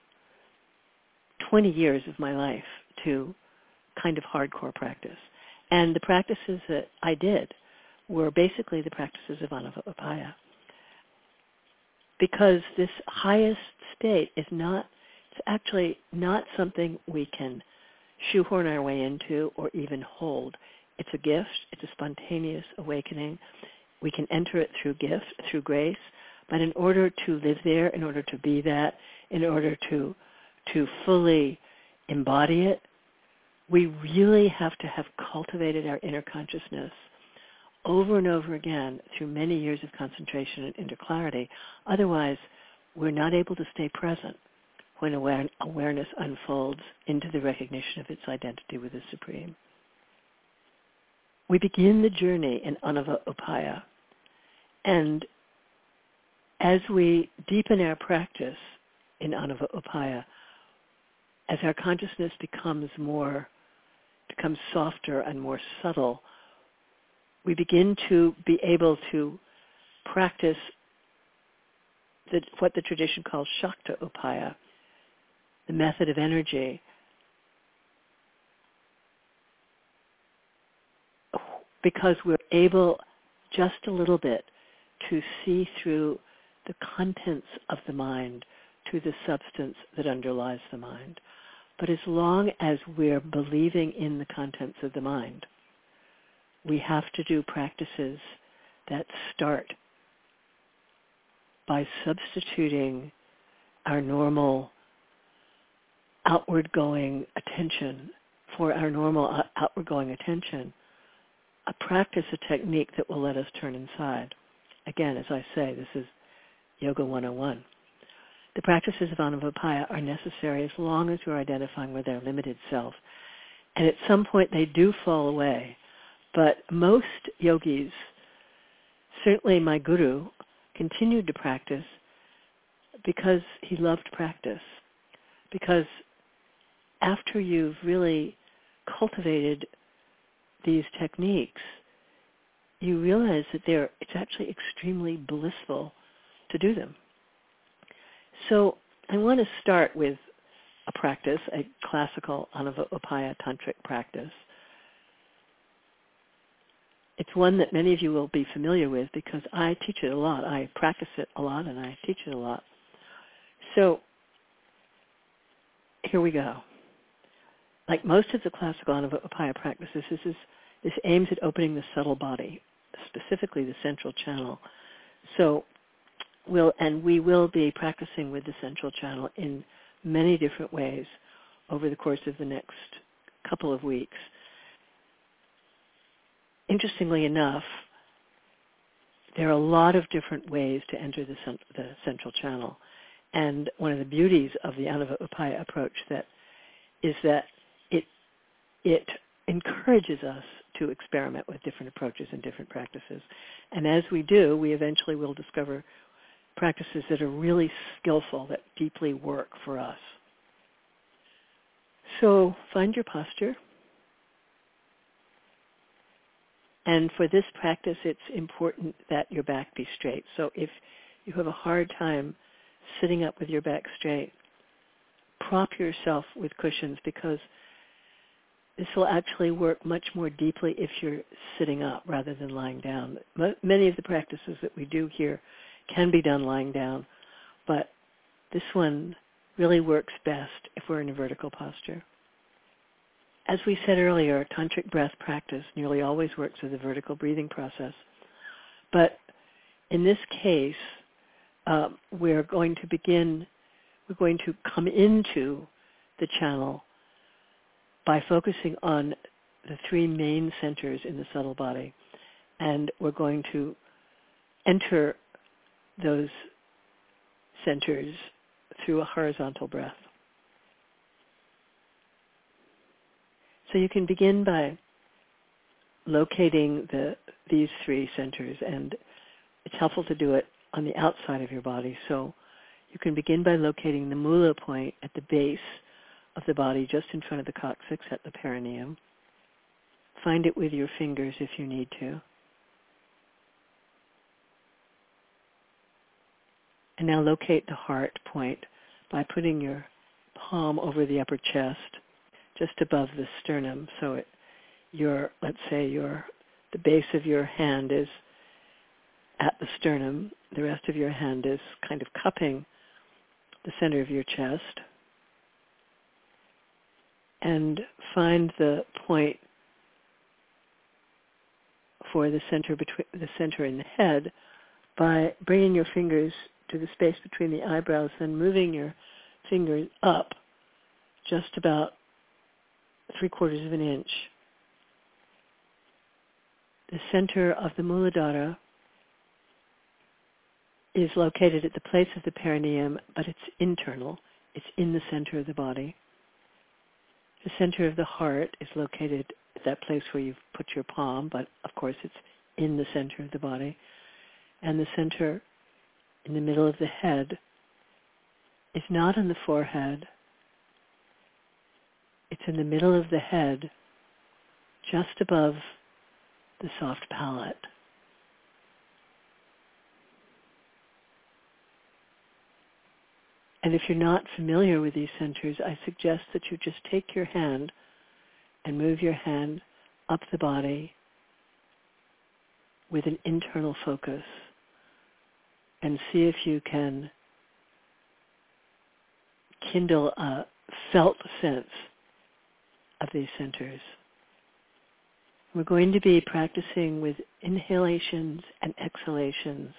20 years of my life to kind of hardcore practice. And the practices that I did were basically the practices of Anavatapaya. Because this highest state is it's actually not something we can shoehorn our way into or even hold. It's a gift. It's a spontaneous awakening. We can enter it through gift, through grace. But in order to live there, in order to be that, in order to fully embody it, we really have to have cultivated our inner consciousness over and over again through many years of concentration and inner clarity. Otherwise, we're not able to stay present when awareness unfolds into the recognition of its identity with the Supreme. We begin the journey in Anava Upaya, and as we deepen our practice in Anava Upaya, as our consciousness becomes softer and more subtle, we begin to be able to practice what the tradition calls Shakta Upaya, the method of energy, because we're able just a little bit to see through the contents of the mind to the substance that underlies the mind. But as long as we're believing in the contents of the mind, we have to do practices that start by substituting our normal outward-going attention for our normal outward-going attention, a practice, a technique that will let us turn inside. Again, as I say, this is Yoga 101. The practices of Anavapaya are necessary as long as we're identifying with our limited self. And at some point they do fall away. But most yogis, certainly my guru, continued to practice because he loved practice. Because after you've really cultivated these techniques, you realize that it's actually extremely blissful to do them. So I want to start with a practice, a classical Anavapaya tantric practice. It's one that many of you will be familiar with because I teach it a lot. I practice it a lot and I teach it a lot. So here we go. Like most of the classical Anavapaya practices, this aims at opening the subtle body, specifically the central channel. So we will be practicing with the central channel in many different ways over the course of the next couple of weeks. Interestingly enough, there are a lot of different ways to enter the central channel. And one of the beauties of the Anavapaya approach is that it encourages us to experiment with different approaches and different practices. And as we do, we eventually will discover practices that are really skillful, that deeply work for us. So find your posture. And for this practice, it's important that your back be straight. So if you have a hard time sitting up with your back straight, prop yourself with cushions because this will actually work much more deeply if you're sitting up rather than lying down. Many of the practices that we do here can be done lying down, but this one really works best if we're in a vertical posture. As we said earlier, tantric breath practice nearly always works with a vertical breathing process. But in this case, we're going to come into the channel by focusing on the three main centers in the subtle body. And we're going to enter those centers through a horizontal breath. So you can begin by locating these three centers, and it's helpful to do it on the outside of your body. So you can begin by locating the mula point at the base of the body, just in front of the coccyx at the perineum. Find it with your fingers if you need to. And now locate the heart point by putting your palm over the upper chest, just above the sternum. So the base of your hand is at the sternum. The rest of your hand is kind of cupping the center of your chest. And find the point for the center between the center in the head by bringing your fingers to the space between the eyebrows, then moving your fingers up just about 3/4 of an inch. The center of the Muladhara is located at the place of the perineum, but it's internal. It's in the center of the body. The center of the heart is located at that place where you've put your palm, but of course it's in the center of the body. And the center in the middle of the head is not on the forehead. It's in the middle of the head, just above the soft palate. And if you're not familiar with these centers, I suggest that you just take your hand and move your hand up the body with an internal focus and see if you can kindle a felt sense of these centers. We're going to be practicing with inhalations and exhalations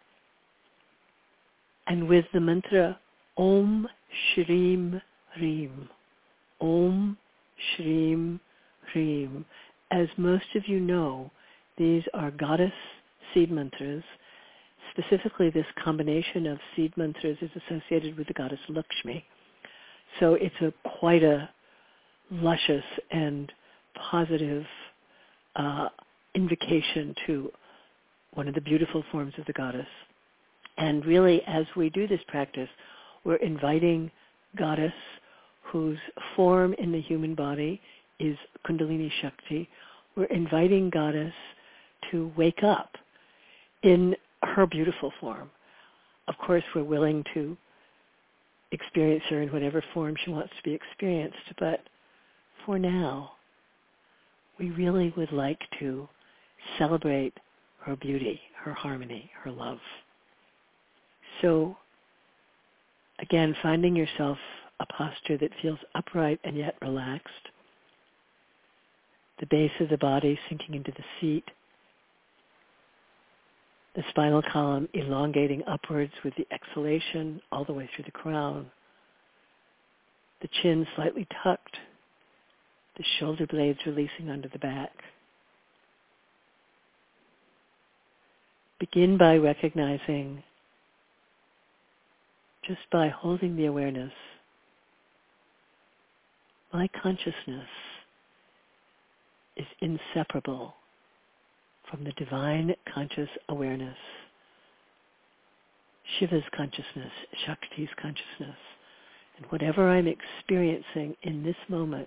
and with the mantra Om Shrim Hrim. Om Shrim Hrim. As most of you know, these are goddess seed mantras. Specifically, this combination of seed mantras is associated with the goddess Lakshmi. So it's quite a luscious and positive invocation to one of the beautiful forms of the goddess. And really, as we do this practice, we're inviting goddess, whose form in the human body is Kundalini Shakti. We're inviting goddess to wake up in her beautiful form. Of course, we're willing to experience her in whatever form she wants to be experienced, but for now, we really would like to celebrate her beauty, her harmony, her love. So, again, finding yourself a posture that feels upright and yet relaxed, the base of the body sinking into the seat, the spinal column elongating upwards with the exhalation all the way through the crown, the chin slightly tucked, the shoulder blades releasing under the back. Begin by recognizing, just by holding the awareness, my consciousness is inseparable from the divine conscious awareness, Shiva's consciousness, Shakti's consciousness. And whatever I'm experiencing in this moment,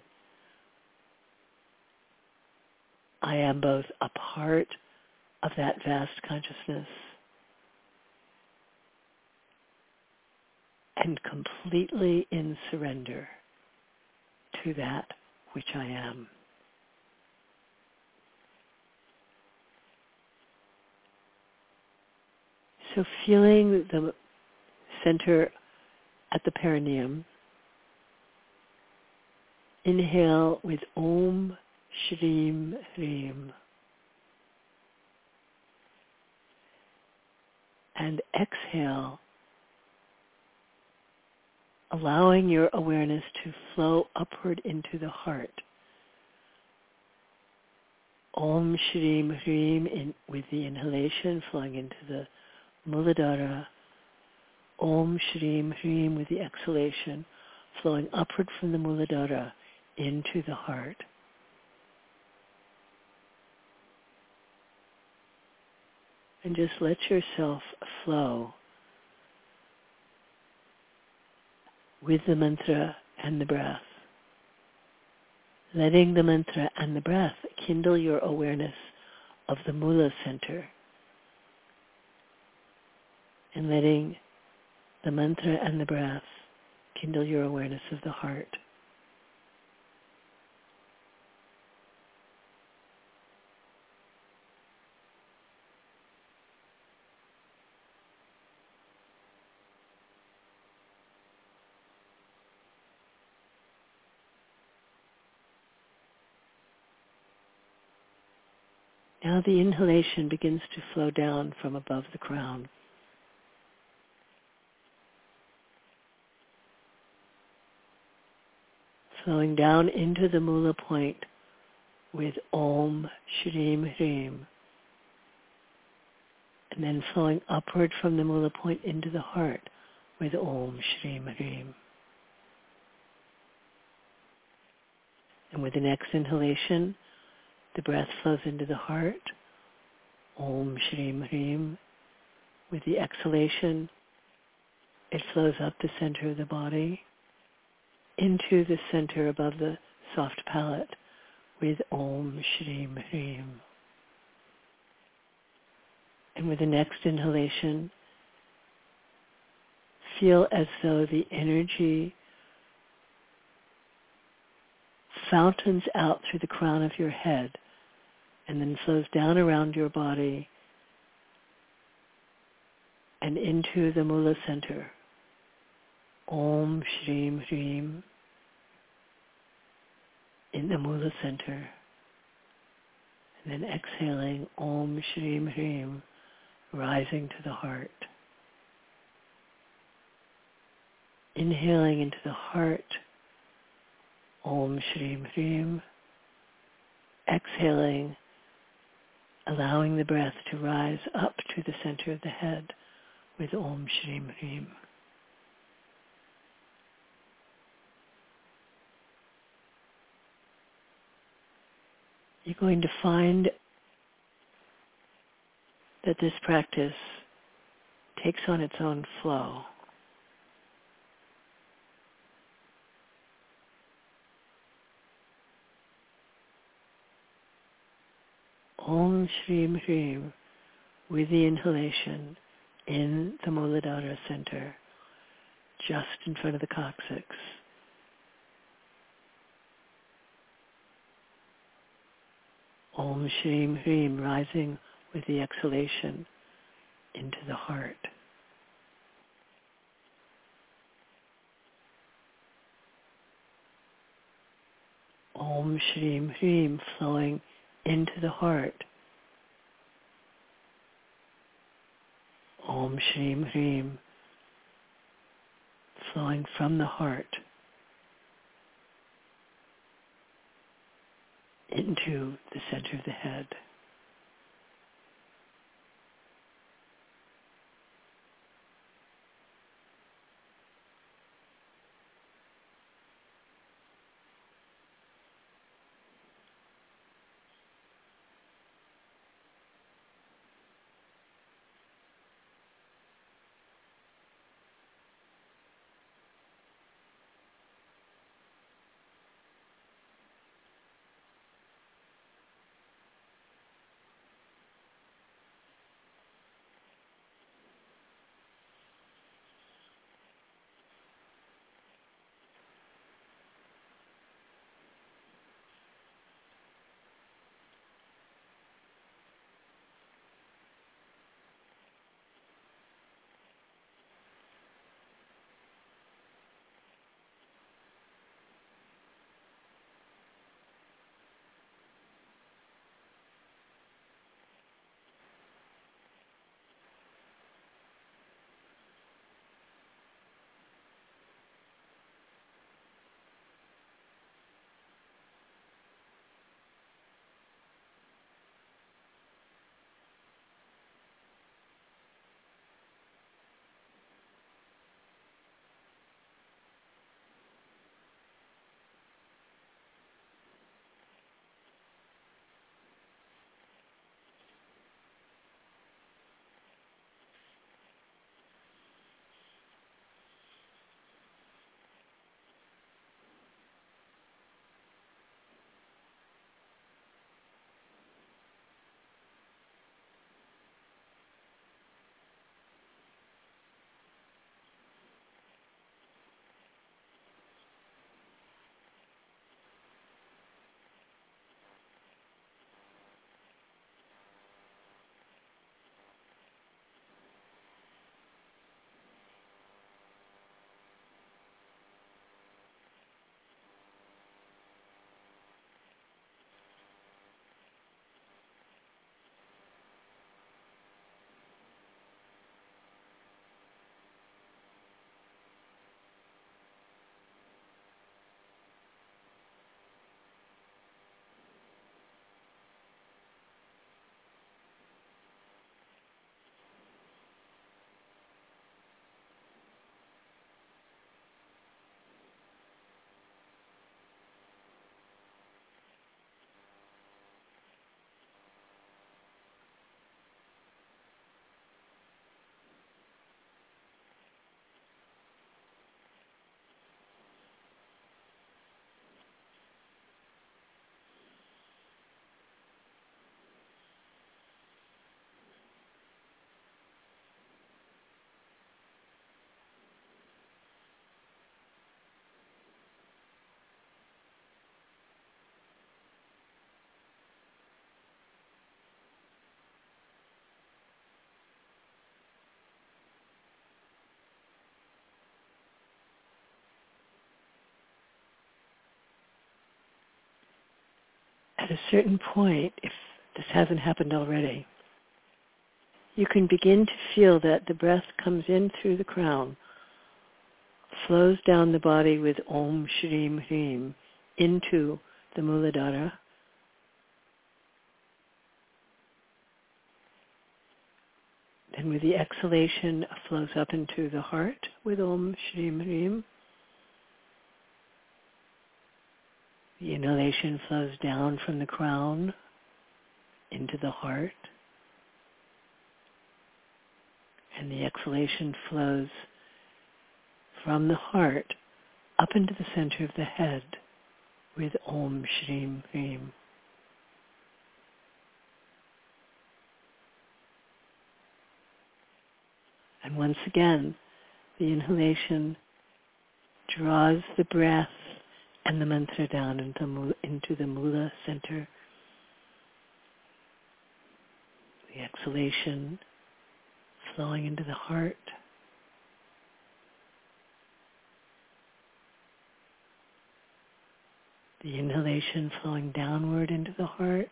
I am both a part of that vast consciousness and completely in surrender to that which I am. So feeling the center at the perineum, inhale with Om Shrim Hrim. And exhale, allowing your awareness to flow upward into the heart. Om Shrim Hrim with the inhalation flowing into the Muladhara. Om Shrim Hrim with the exhalation flowing upward from the Muladhara into the heart. And just let yourself flow with the mantra and the breath. Letting the mantra and the breath kindle your awareness of the Mula center. And letting the mantra and the breath kindle your awareness of the heart. Now the inhalation begins to flow down from above the crown. Flowing down into the Mula point with Om Shrim Hrim. And then flowing upward from the Mula point into the heart with Om Shrim Hrim. And with the next inhalation, the breath flows into the heart, Om Shrim Hrim. With the exhalation, it flows up the center of the body, into the center above the soft palate with Om Shrim Hrim. And with the next inhalation, feel as though the energy fountains out through the crown of your head and then flows down around your body and into the Mula center. Om Shrim Hrim in the Mula center. And then exhaling Om Shrim Hrim, rising to the heart. Inhaling into the heart, Om Shrim Hrim. Exhaling, allowing the breath to rise up to the center of the head with Om Shrim Hrim. You're going to find that this practice takes on its own flow. Om Shrim Hrim with the inhalation in the Muladhara center, just in front of the coccyx. Om Shrim Hrim rising with the exhalation into the heart. Om Shrim Hrim flowing into the heart. Om Shrim Hrim flowing from the heart into the center of the head. at a certain point, if this hasn't happened already, you can begin to feel that the breath comes in through the crown, flows down the body with Om Shrim Hrim into the Muladhara, then with the exhalation flows up into the heart with Om Shrim Hrim. The inhalation flows down from the crown into the heart, and the exhalation flows from the heart up into the center of the head with Om Shrim Hrim. And once again, the inhalation draws the breath and the mantra down into the Mula center. The exhalation flowing into the heart. The inhalation flowing downward into the heart.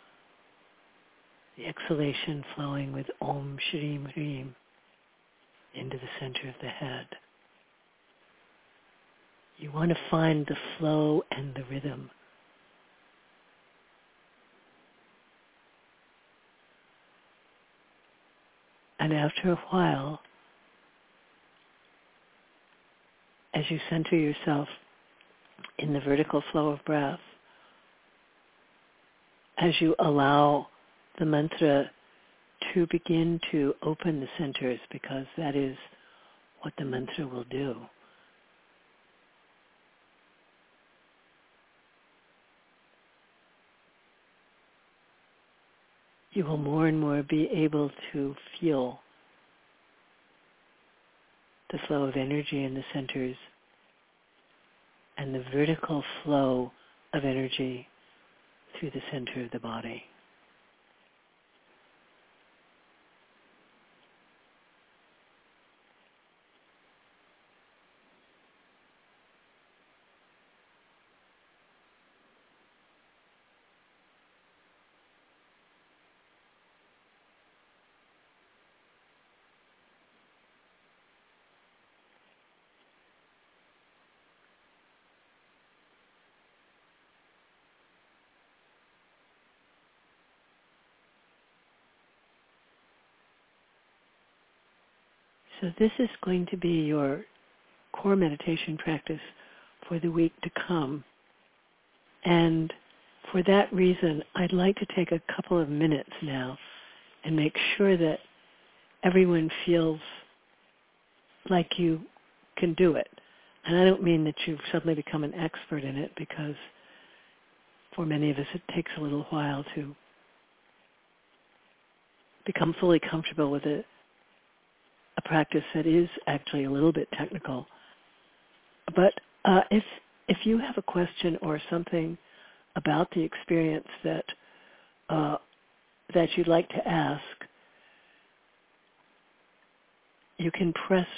The exhalation flowing with Om Shrim Hrim into the center of the head. You want to find the flow and the rhythm. And after a while, as you center yourself in the vertical flow of breath, as you allow the mantra to begin to open the centers, because that is what the mantra will do. You will more and more be able to feel the flow of energy in the centers and the vertical flow of energy through the center of the body. So this is going to be your core meditation practice for the week to come. And for that reason, I'd like to take a couple of minutes now and make sure that everyone feels like you can do it. And I don't mean that you've suddenly become an expert in it, because for many of us it takes a little while to become fully comfortable with a practice that is actually a little bit technical. But if you have a question or something about the experience that you'd like to ask, you can press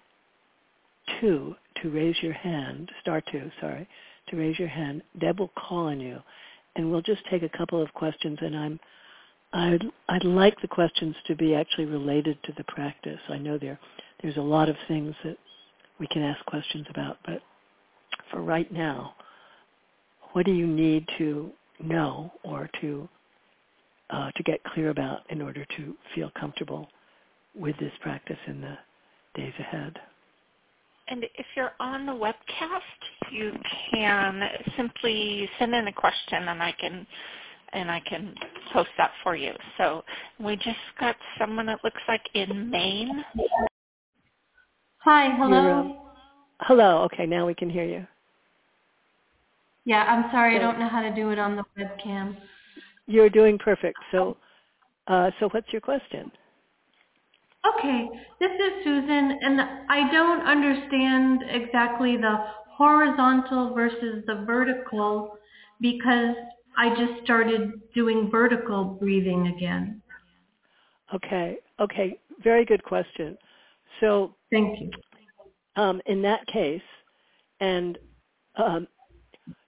2 to raise your hand, star 2, sorry, to raise your hand. Deb will call on you, and we'll just take a couple of questions, and I'd like the questions to be actually related to the practice. I know there's a lot of things that we can ask questions about, but for right now, what do you need to know or to get clear about in order to feel comfortable with this practice in the days ahead? And if you're on the webcast, you can simply send in a question, and I can post that for you. So we just got someone that looks like in Maine. Hi, hello. Hello. Okay, now we can hear you. Yeah, I'm sorry, I don't know how to do it on the webcam. You're doing perfect. So what's your question? Okay, this is Susan, and I don't understand exactly the horizontal versus the vertical, because I just started doing vertical breathing again. Okay, very good question. So thank you. In that case, and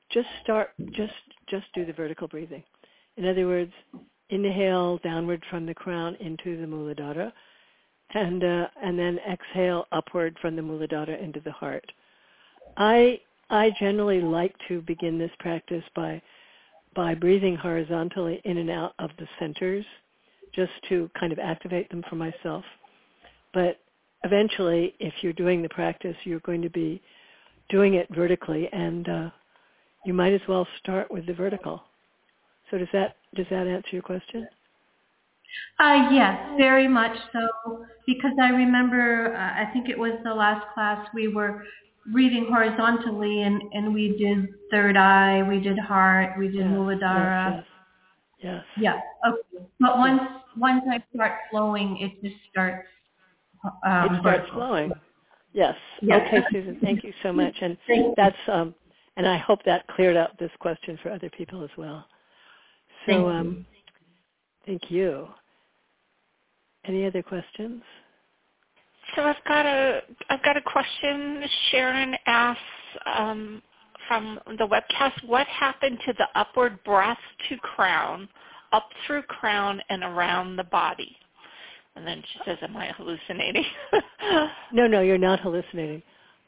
just do the vertical breathing. In other words, inhale downward from the crown into the Muladhara, and then exhale upward from the Muladhara into the heart. I generally like to begin this practice by breathing horizontally in and out of the centers, just to kind of activate them for myself. But eventually, if you're doing the practice, you're going to be doing it vertically, and you might as well start with the vertical. So does that answer your question? Yes, very much so, because I remember, I think it was the last class, we were breathing horizontally, and we did third eye, we did heart, we did Muladhara. Yes. Yeah, okay. But once I start flowing, it just starts it starts vertical. flowing. Yes. Yes. Okay, Susan, thank you so much. And that's and I hope that cleared up this question for other people as well. So thank you. Any other questions? So I've got a question. Sharon asks from the webcast, what happened to the upward breath to crown, up through crown and around the body? And then she says, am I hallucinating? No, you're not hallucinating.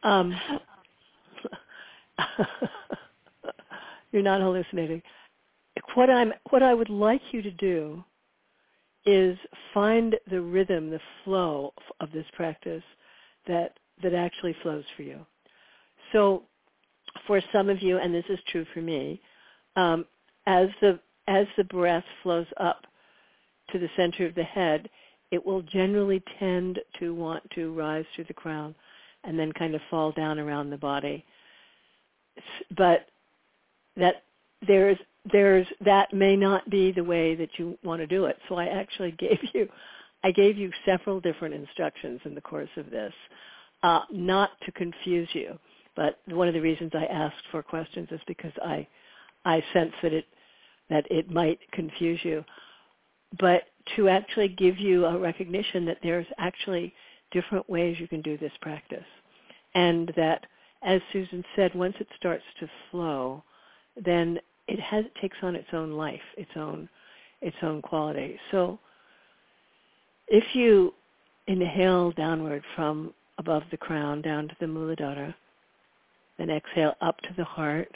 You're not hallucinating. What I would like you to do is find the rhythm, the flow of this practice that actually flows for you. So for some of you, and this is true for me, as the breath flows up to the center of the head, it will generally tend to want to rise through the crown and then kind of fall down around the body. But that that may not be the way that you want to do it. So I actually gave you several different instructions in the course of this, not to confuse you. But one of the reasons I asked for questions is because I sense that it might confuse you. But to actually give you a recognition that there's actually different ways you can do this practice. And that, as Susan said, once it starts to flow, then it takes on its own life, its own quality. So if you inhale downward from above the crown down to the Muladhara, then exhale up to the heart,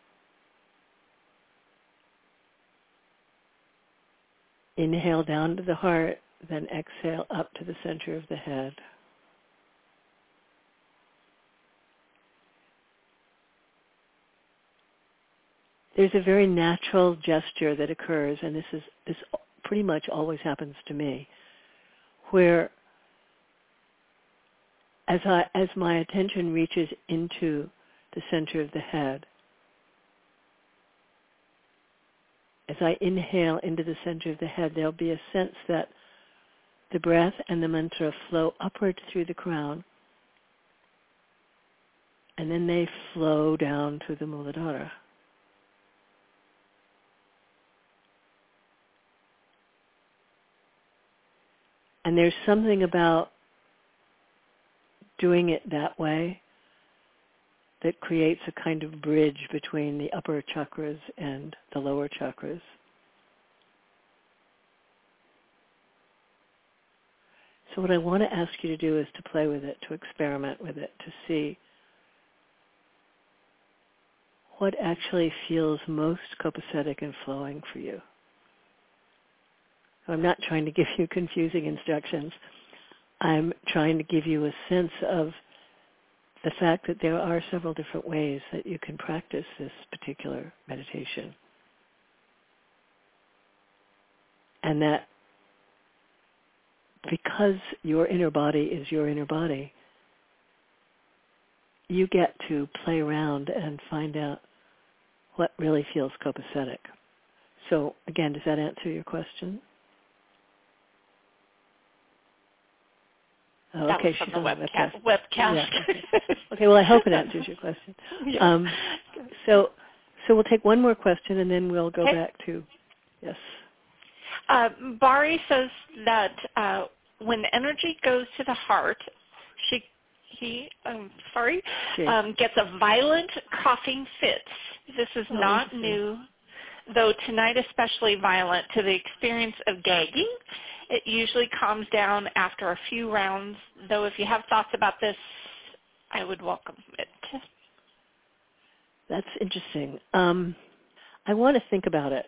inhale down to the heart, then exhale up to the center of the head. There's a very natural gesture that occurs, and this pretty much always happens to me, where as my attention reaches into the center of the head, as I inhale into the center of the head, there'll be a sense that the breath and the mantra flow upward through the crown, and then they flow down to the Muladhara. And there's something about doing it that way that creates a kind of bridge between the upper chakras and the lower chakras. So what I want to ask you to do is to play with it, to experiment with it, to see what actually feels most copacetic and flowing for you. I'm not trying to give you confusing instructions. I'm trying to give you a sense of the fact that there are several different ways that you can practice this particular meditation. And that because your inner body is your inner body, you get to play around and find out what really feels copacetic. So again, does that answer your question? Oh, that okay, was from she's the on webcast. Yeah, okay, well, I hope it answers your question. Yeah. So we'll take one more question, and then we'll go back to, yes. Bari says that when the energy goes to the heart, she gets a violent coughing fits. This is not new, though tonight especially violent to the experience of gagging. It usually calms down after a few rounds, though if you have thoughts about this, I would welcome it. That's interesting. I want to think about it.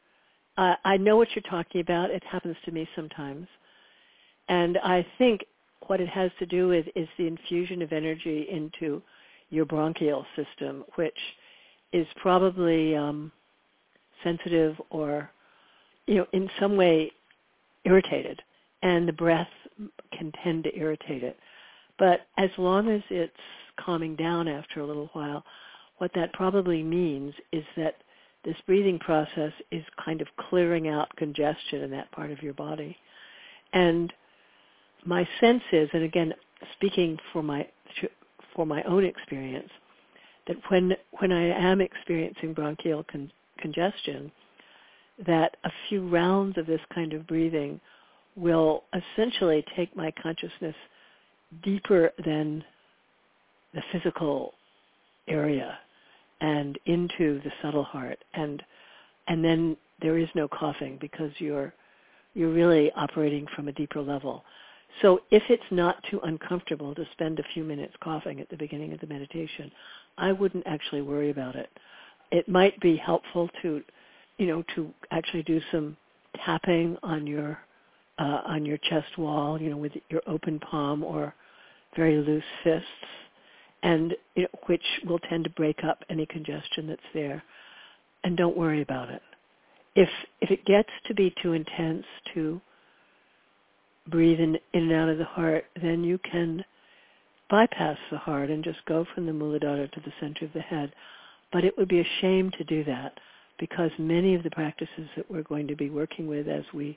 I know what you're talking about. It happens to me sometimes. And I think what it has to do with is the infusion of energy into your bronchial system, which is probably sensitive or, in some way irritated. And the breath can tend to irritate it. But as long as it's calming down after a little while, what that probably means is that this breathing process is kind of clearing out congestion in that part of your body. And my sense is, and again, speaking for my own experience, that when I am experiencing bronchial congestion, that a few rounds of this kind of breathing will essentially take my consciousness deeper than the physical area and into the subtle heart, and then there is no coughing because you're really operating from a deeper level. So if it's not too uncomfortable to spend a few minutes coughing at the beginning of the meditation, I wouldn't actually worry about it. It might be helpful to actually do some tapping on your chest wall, with your open palm or very loose fists, and which will tend to break up any congestion that's there. And don't worry about it. If it gets to be too intense to breathe in and out of the heart, then you can bypass the heart and just go from the Muladhara to the center of the head. But it would be a shame to do that, because many of the practices that we're going to be working with as we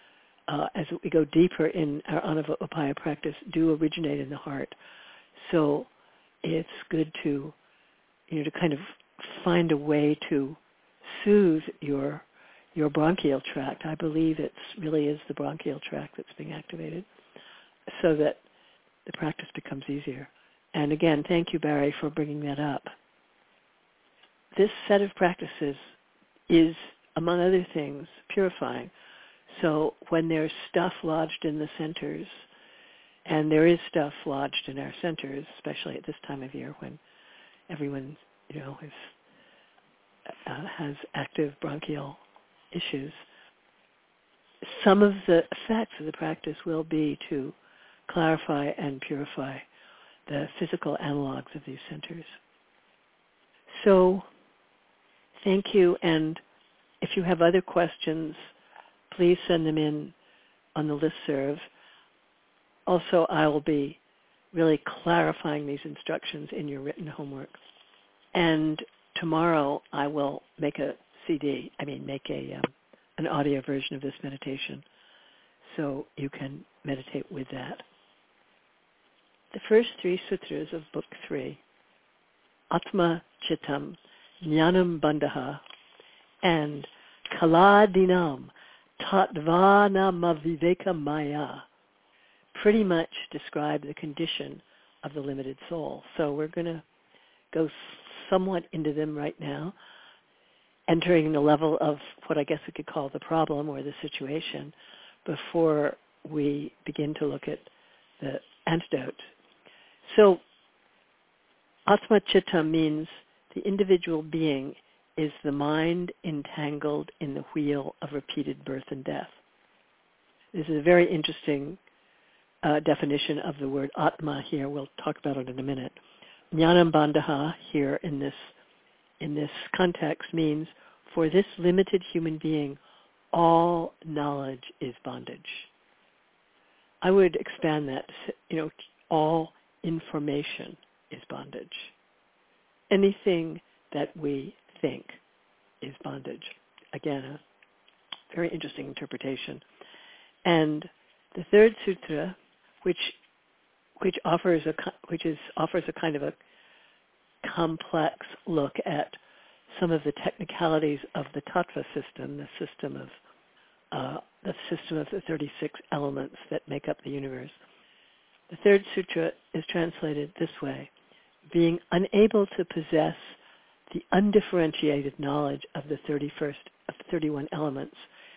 go deeper in our Anavapaya practice do originate in the heart. So it's good to kind of find a way to soothe your bronchial tract. I believe it really is the bronchial tract that's being activated, so that the practice becomes easier. And again, thank you, Barry, for bringing that up. This set of practices is, among other things, purifying. So when there's stuff lodged in the centers, and there is stuff lodged in our centers, especially at this time of year when everyone, has active bronchial issues, some of the effects of the practice will be to clarify and purify the physical analogs of these centers. So thank you, and if you have other questions, please send them in on the listserv. Also, I will be really clarifying these instructions in your written homework. And tomorrow I will make an audio version of this meditation, so you can meditate with that. The first three sutras of Book 3, Atma Chittam, Jnanam Bandhaha, and Kaladinam Tatvanamaviveka Maya, pretty much describe the condition of the limited soul. So we're going to go somewhat into them right now, entering the level of what I guess we could call the problem or the situation before we begin to look at the antidote. So Atma Chitta means the individual being is the mind entangled in the wheel of repeated birth and death. This is a very interesting definition of the word Atma here. We'll talk about it in a minute. Jnanam Bandhaha here in this context means for this limited human being, all knowledge is bondage. I would expand that, all information is bondage. Anything that we think is bondage. Again, a very interesting interpretation. And the third sutra, which offers a kind of a complex look at some of the technicalities of the tattva system, the system of the 36 elements that make up the universe, The third sutra is translated this way: being unable to possess the undifferentiated knowledge of the 31 elements.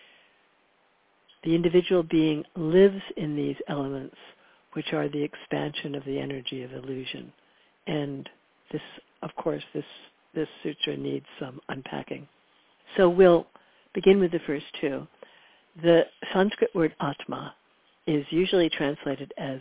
The individual being lives in these elements, which are the expansion of the energy of illusion. And this, of course, this sutra needs some unpacking. So we'll begin with the first two. The Sanskrit word Atma is usually translated as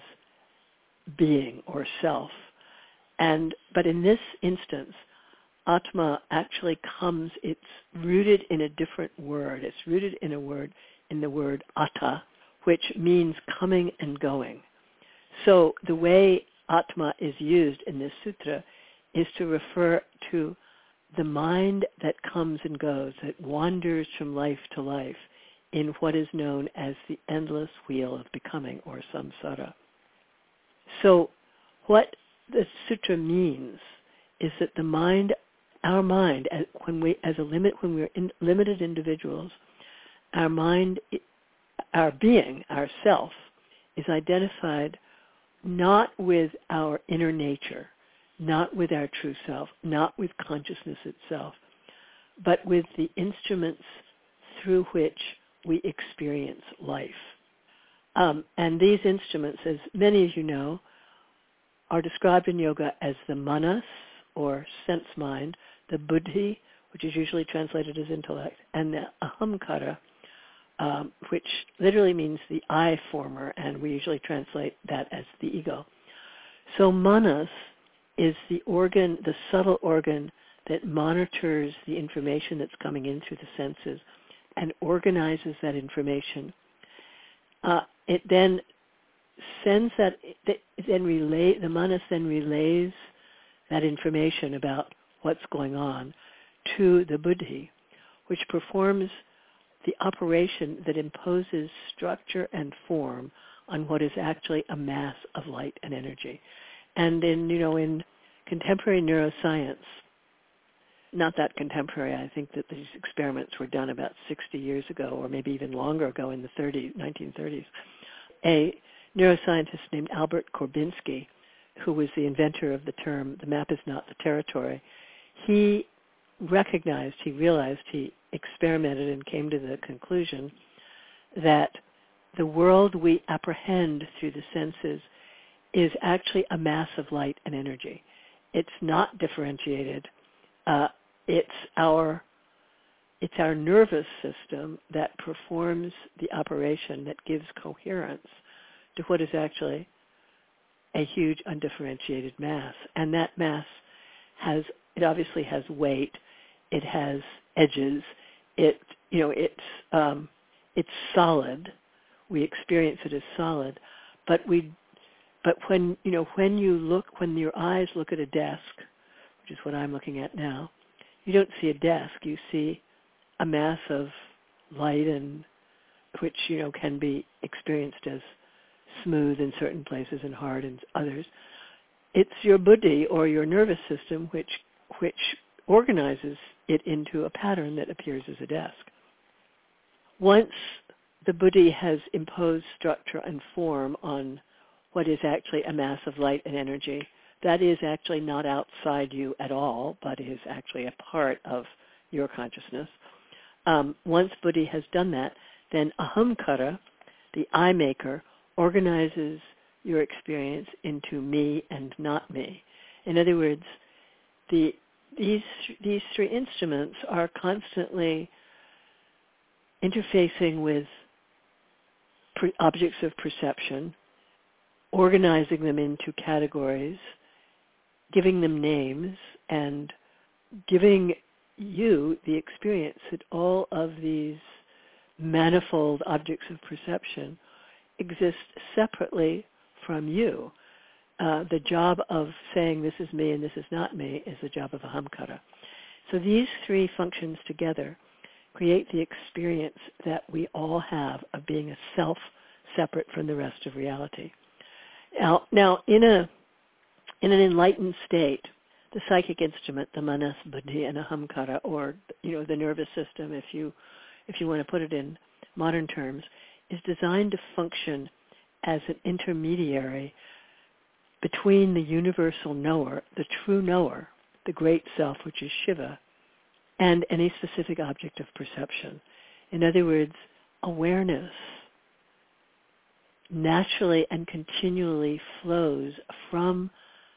being or self. But in this instance, Atma actually it's rooted in a different word. It's rooted in the word Atta, which means coming and going. So the way Atma is used in this sutra is to refer to the mind that comes and goes, that wanders from life to life in what is known as the endless wheel of becoming, or samsara. So what the sutra means is that our mind, when we're limited individuals, our mind, our being, our self, is identified not with our inner nature, not with our true self, not with consciousness itself, but with the instruments through which we experience life. And these instruments, as many of you know, are described in yoga as the manas, or sense mind, the buddhi, which is usually translated as intellect, and the ahamkara, which literally means the I former, and we usually translate that as the ego. So manas is the organ, the subtle organ that monitors the information that's coming in through the senses and organizes that information. It then sends the manas then relays that information about what's going on to the buddhi, which performs the operation that imposes structure and form on what is actually a mass of light and energy. And in contemporary neuroscience, not that contemporary, I think that these experiments were done about 60 years ago, or maybe even longer ago, in the 1930s. A neuroscientist named Albert Korbinski, who was the inventor of the term, the map is not the territory, he realized, he experimented and came to the conclusion that the world we apprehend through the senses is actually a mass of light and energy. It's not differentiated. It's our nervous system that performs the operation that gives coherence to what is actually a huge undifferentiated mass. And that mass it obviously has weight. It has edges. It's solid. We experience it as solid, but when your eyes look at a desk, which is what I'm looking at now, you don't see a desk. You see a mass of light, and which can be experienced as smooth in certain places and hard in others. It's your buddhi, or your nervous system, which organizes it into a pattern that appears as a desk. Once the buddhi has imposed structure and form on what is actually a mass of light and energy, that is actually not outside you at all, but is actually a part of your consciousness. Once buddhi has done that, then ahamkara, the I maker, organizes your experience into me and not me. In other words, these three instruments are constantly interfacing with objects of perception, organizing them into categories, giving them names, and giving you the experience that all of these manifold objects of perception exist separately from you. The job of saying this is me and this is not me is the job of ahamkara. So these three functions together create the experience that we all have of being a self separate from the rest of reality. Now in an enlightened state, the psychic instrument, the manas, buddhi, and ahamkara, or the nervous system, if you want to put it in modern terms, is designed to function as an intermediary between the universal knower, the true knower, the great self, which is Shiva, and any specific object of perception. In other words, awareness naturally and continually flows from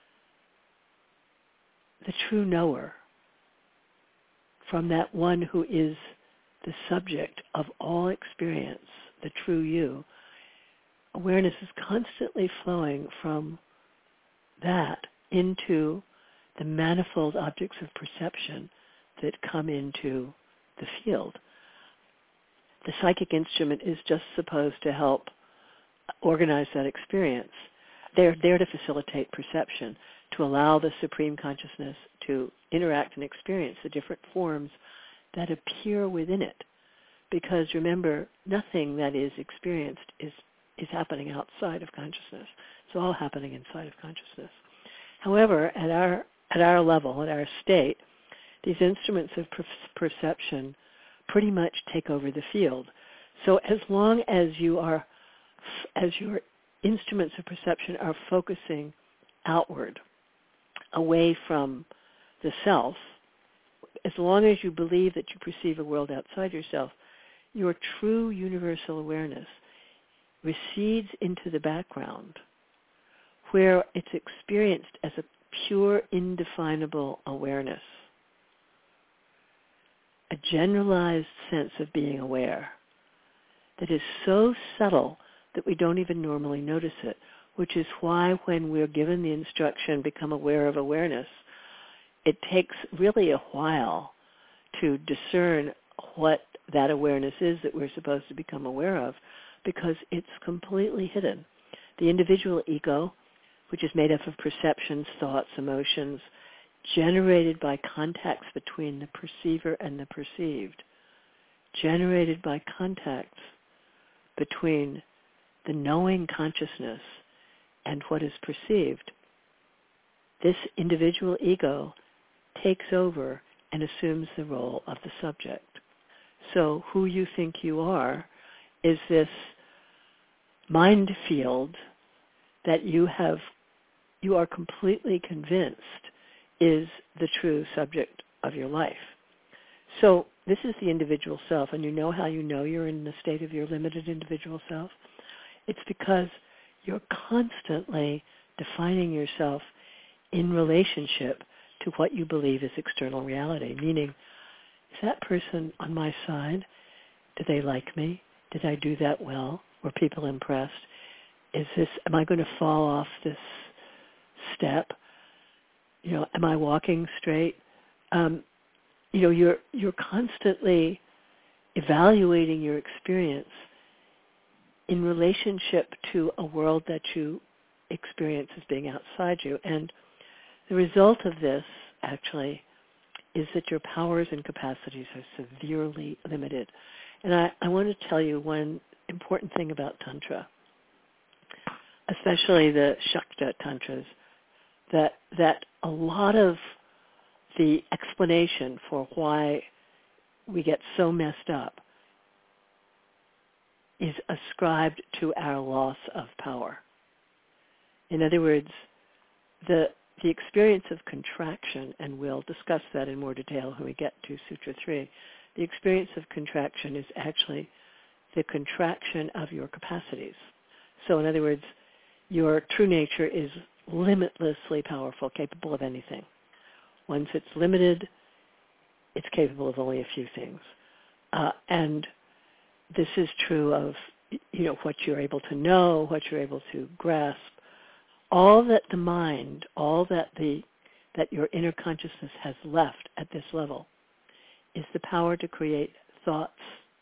the true knower, from that one who is the subject of all experience, the true you. Awareness is constantly flowing from that into the manifold objects of perception that come into the field. The psychic instrument is just supposed to help organize that experience. They're there to facilitate perception, to allow the Supreme Consciousness to interact and experience the different forms that appear within it. Because remember, nothing that is experienced is happening outside of consciousness. It's all happening inside of consciousness. However, at our level, at our state, these instruments of perception pretty much take over the field. So as long as your instruments of perception are focusing outward, away from the self, as long as you believe that you perceive a world outside yourself, your true universal awareness recedes into the background, where it's experienced as a pure, indefinable awareness, a generalized sense of being aware that is so subtle that we don't even normally notice it, which is why when we're given the instruction, become aware of awareness, it takes really a while to discern what that awareness is that we're supposed to become aware of, because it's completely hidden. The individual ego, which is made up of perceptions, thoughts, emotions, generated by contacts between the perceiver and the perceived, generated by contacts between the knowing consciousness and what is perceived. This individual ego takes over and assumes the role of the subject. So who you think you are is this mind field that you are completely convinced is the true subject of your life. So this is the individual self, and you know how you know you're in the state of your limited individual self? It's because you're constantly defining yourself in relationship to what you believe is external reality, meaning, is that person on my side? Do they like me? Did I do that well? Were people impressed? Am I going to fall off this step? Am I walking straight? You're constantly evaluating your experience in relationship to a world that you experience as being outside you. And the result of this, actually, is that your powers and capacities are severely limited. And I want to tell you one important thing about Tantra, especially the Shakta Tantras, that a lot of the explanation for why we get so messed up is ascribed to our loss of power. In other words, the experience of contraction, and we'll discuss that in more detail when we get to Sutra 3, the experience of contraction is actually the contraction of your capacities. So in other words, your true nature is limitlessly powerful, capable of anything. Once it's limited, it's capable of only a few things. And this is true of what you're able to know, what you're able to grasp. All that the mind, all that your inner consciousness has left at this level is the power to create thoughts,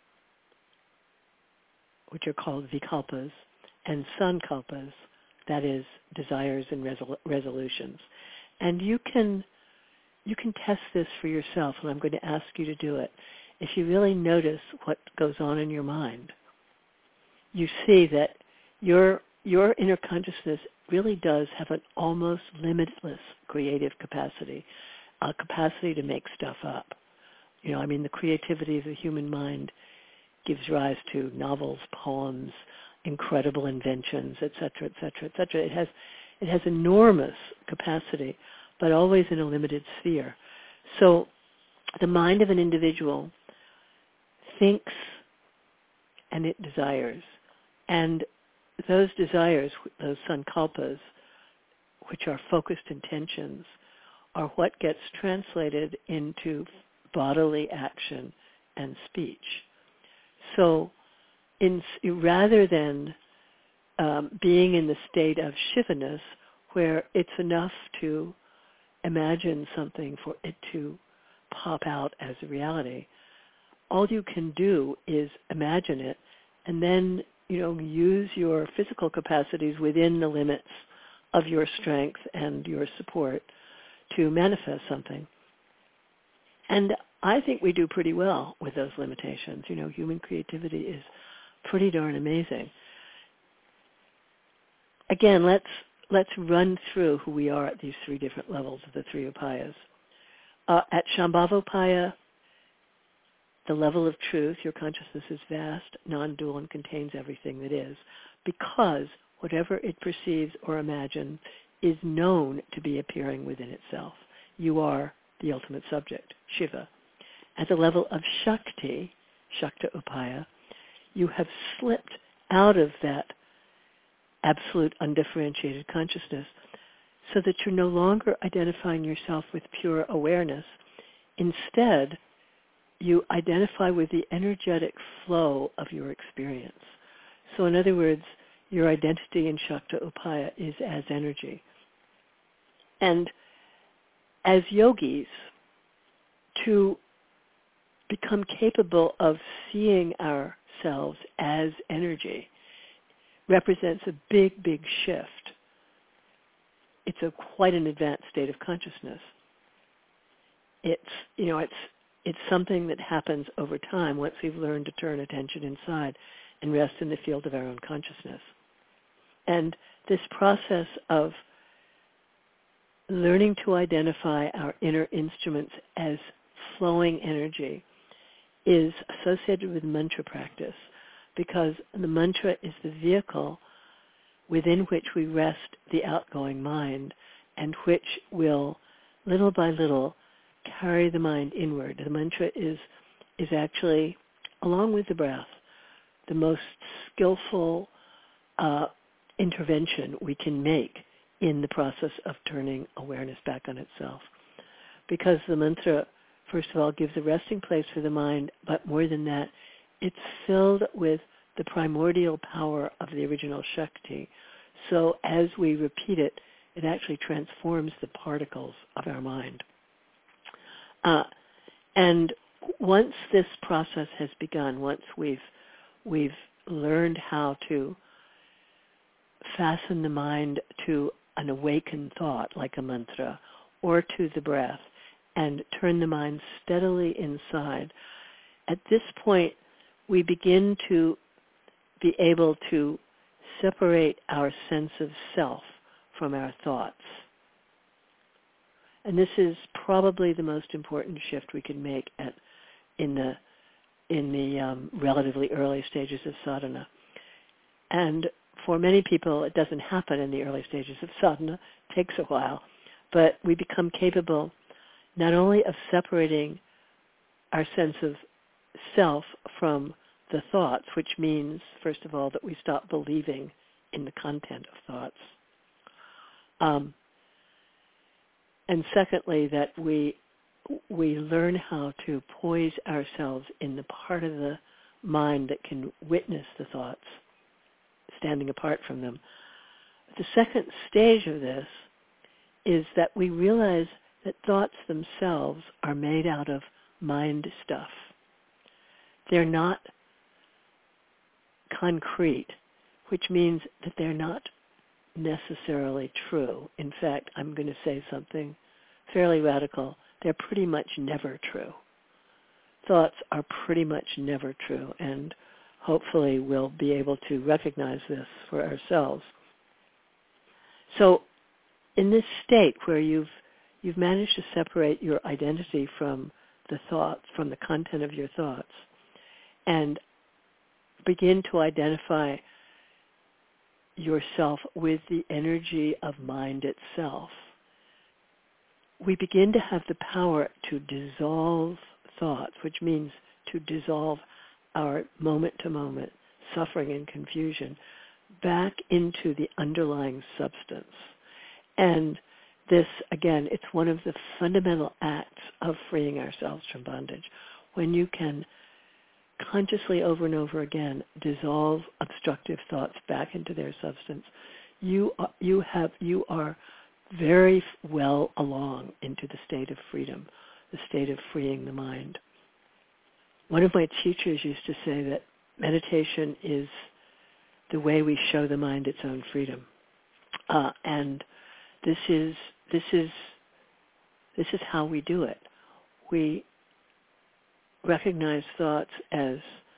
which are called vikalpas, and sankalpas, that is, desires and resolutions. And you can test this for yourself, and I'm going to ask you to do it. If you really notice what goes on in your mind, you see that your inner consciousness really does have an almost limitless creative capacity, a capacity to make stuff up. The creativity of the human mind gives rise to novels, poems, incredible inventions, et cetera, et cetera, et cetera. It has enormous capacity, but always in a limited sphere. So the mind of an individual thinks and it desires. And those desires, those sankalpas, which are focused intentions, are what gets translated into bodily action and speech. So rather than being in the state of Shivaness, where it's enough to imagine something for it to pop out as a reality, all you can do is imagine it and then, use your physical capacities within the limits of your strength and your support to manifest something. And I think we do pretty well with those limitations. Human creativity is pretty darn amazing. Again, let's run through who we are at these three different levels of the three upayas. At Shambhavopaya, the level of truth, your consciousness is vast, non-dual, and contains everything that is, because whatever it perceives or imagines is known to be appearing within itself. You are the ultimate subject, Shiva. At the level of Shakti, Shakta Upaya, you have slipped out of that absolute undifferentiated consciousness so that you're no longer identifying yourself with pure awareness. Instead, you identify with the energetic flow of your experience. So in other words, your identity in Shakta Upaya is as energy. And as yogis, to become capable of seeing ourselves as energy represents a big, big shift. It's quite an advanced state of consciousness. It's something that happens over time once we've learned to turn attention inside and rest in the field of our own consciousness. And this process of learning to identify our inner instruments as flowing energy is associated with mantra practice, because the mantra is the vehicle within which we rest the outgoing mind and which will, little by little, carry the mind inward. The mantra is actually, along with the breath, the most skillful intervention we can make in the process of turning awareness back on itself. Because the mantra, first of all, gives a resting place for the mind, but more than that, it's filled with the primordial power of the original Shakti. So as we repeat it, it actually transforms the particles of our mind. And once this process has begun, once we've learned how to fasten the mind to an awakened thought like a mantra or to the breath and turn the mind steadily inside, at this point we begin to be able to separate our sense of self from our thoughts. And this is probably the most important shift we can make in the relatively early stages of sadhana. And for many people, it doesn't happen in the early stages of sadhana. It takes a while. But we become capable not only of separating our sense of self from the thoughts, which means, first of all, that we stop believing in the content of thoughts. And secondly, that we learn how to poise ourselves in the part of the mind that can witness the thoughts, standing apart from them. The second stage of this is that we realize that thoughts themselves are made out of mind stuff. They're not concrete, which means that they're not necessarily true. In fact, I'm going to say something fairly radical. They're pretty much never true. Thoughts are pretty much never true, and hopefully we'll be able to recognize this for ourselves. So in this state where you've managed to separate your identity from the thoughts, from the content of your thoughts, and begin to identify yourself with the energy of mind itself, we begin to have the power to dissolve thoughts, which means to dissolve our moment-to-moment suffering and confusion back into the underlying substance. And this, again, it's one of the fundamental acts of freeing ourselves from bondage. When you can consciously over and over again dissolve obstructive thoughts back into their substance, you are very well along into the state of freedom, the state of freeing the mind. One of my teachers used to say that meditation is the way we show the mind its own freedom, and this is how we do it. We recognize thoughts as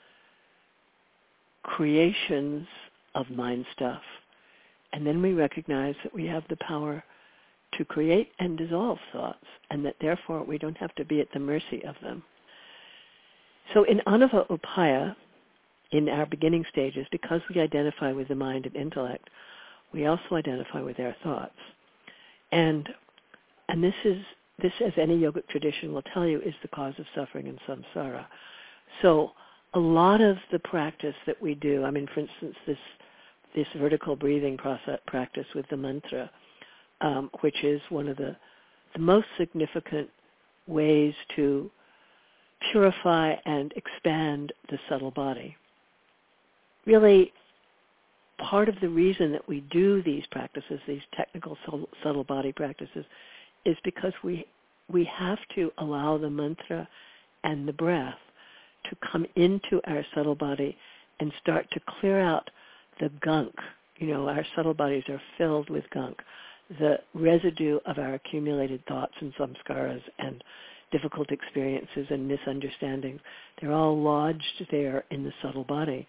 creations of mind stuff, and then we recognize that we have the power to create and dissolve thoughts, and that therefore we don't have to be at the mercy of them. So in Anava Upaya, in our beginning stages, because we identify with the mind and intellect, we also identify with our thoughts. And this, as any yogic tradition will tell you, is the cause of suffering in samsara. So a lot of the practice that we do, I mean, for instance, this vertical breathing practice with the mantra, which is one of the most significant ways to purify and expand the subtle body. Really, part of the reason that we do these practices, these technical subtle body practices, is because we have to allow the mantra and the breath to come into our subtle body and start to clear out the gunk. You know, our subtle bodies are filled with gunk, the residue of our accumulated thoughts and samskaras and difficult experiences and misunderstandings. They're all lodged there in the subtle body,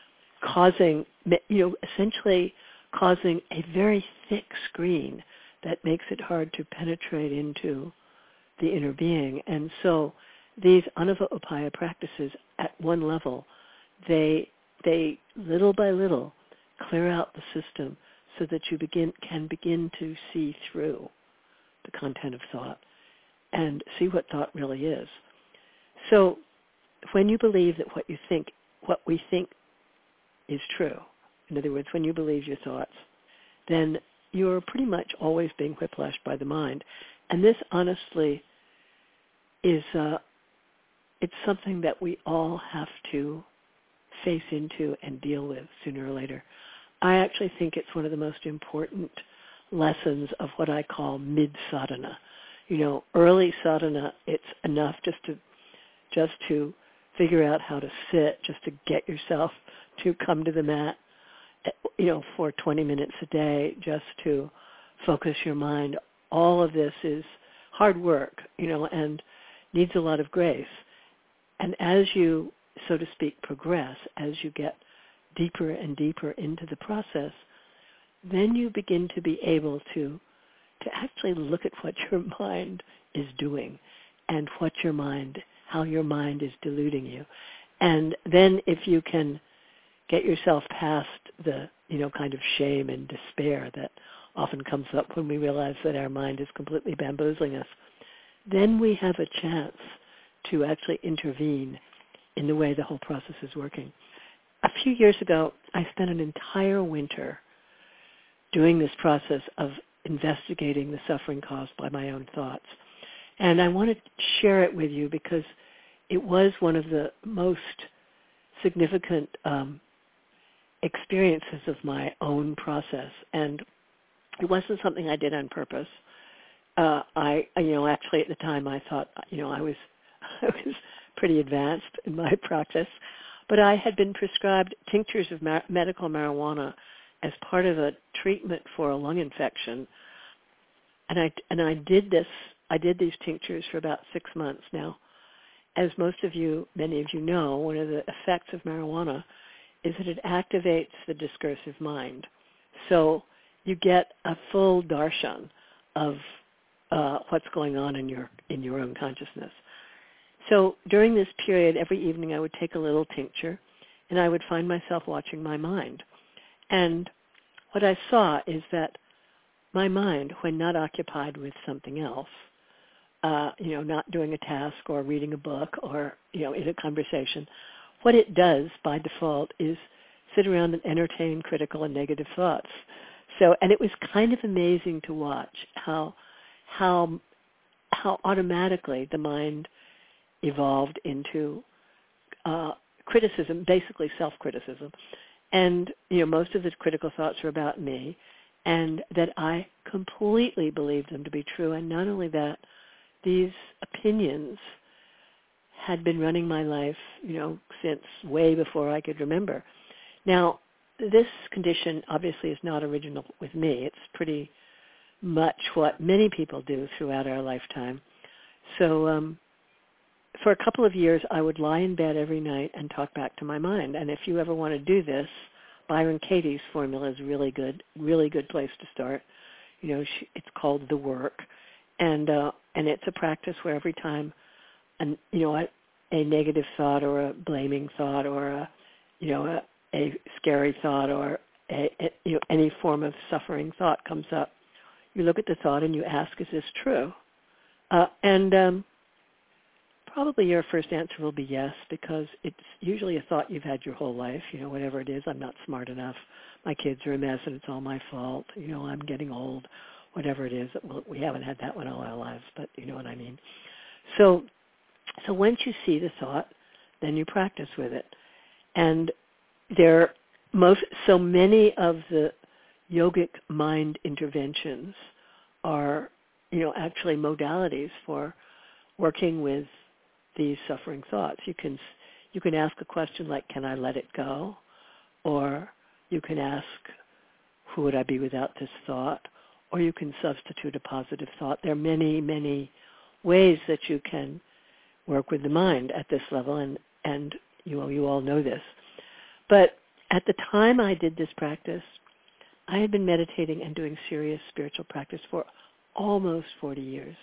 essentially causing a very thick screen that makes it hard to penetrate into the inner being. And so these Anava Upaya practices, at one level, they little by little clear out the system so that you can begin to see through the content of thought and see what thought really is. So when you believe that what we think is true, in other words, when you believe your thoughts, then you're pretty much always being whiplashed by the mind. And this, honestly, is it's something that we all have to face into and deal with sooner or later. I actually think it's one of the most important lessons of what I call mid-sadhana. You know, early sadhana, it's enough just to figure out how to sit, just to get yourself to come to the mat, for 20 minutes a day, just to focus your mind. All of this is hard work, and needs a lot of grace. And as you, so to speak, progress, as you get deeper and deeper into the process, then you begin to be able to actually look at what your mind is doing and how your mind is deluding you. And then if you can get yourself past the, kind of shame and despair that often comes up when we realize that our mind is completely bamboozling us, then we have a chance to actually intervene in the way the whole process is working. A few years ago, I spent an entire winter doing this process of investigating the suffering caused by my own thoughts. And I want to share it with you because it was one of the most significant experiences of my own process. And it wasn't something I did on purpose. Actually at the time I thought, I was pretty advanced in my practice, but I had been prescribed tinctures of medical marijuana as part of a treatment for a lung infection. And I did these tinctures for about 6 months. Now, as many of you know, one of the effects of marijuana is that it activates the discursive mind. So you get a full darshan of what's going on in your own consciousness. So during this period, every evening I would take a little tincture, and I would find myself watching my mind. And what I saw is that my mind, when not occupied with something else, not doing a task or reading a book or, in a conversation, what it does by default is sit around and entertain critical and negative thoughts. So, and it was kind of amazing to watch how automatically the mind evolved into criticism, basically self-criticism. And, most of the critical thoughts were about me, and that I completely believed them to be true. And not only that, these opinions had been running my life, since way before I could remember. Now, this condition obviously is not original with me. It's pretty much what many people do throughout our lifetime. So for a couple of years, I would lie in bed every night and talk back to my mind. And if you ever want to do this, Byron Katie's formula is really good place to start. It's called The Work. And it's a practice where every time a negative thought or a blaming thought or a scary thought or any form of suffering thought comes up, you look at the thought and you ask, is this true? Probably your first answer will be yes, because it's usually a thought you've had your whole life, whatever it is. I'm not smart enough. My kids are a mess and it's all my fault. I'm getting old, whatever it is. Well, we haven't had that one all our lives, but you know what I mean. So once you see the thought, then you practice with it. And so many of the yogic mind interventions are, actually modalities for working with these suffering thoughts. You can ask a question like, can I let it go? Or you can ask, who would I be without this thought? Or you can substitute a positive thought. There are many, many ways that you can work with the mind at this level, and you all know this. But at the time I did this practice, I had been meditating and doing serious spiritual practice for almost 40 years.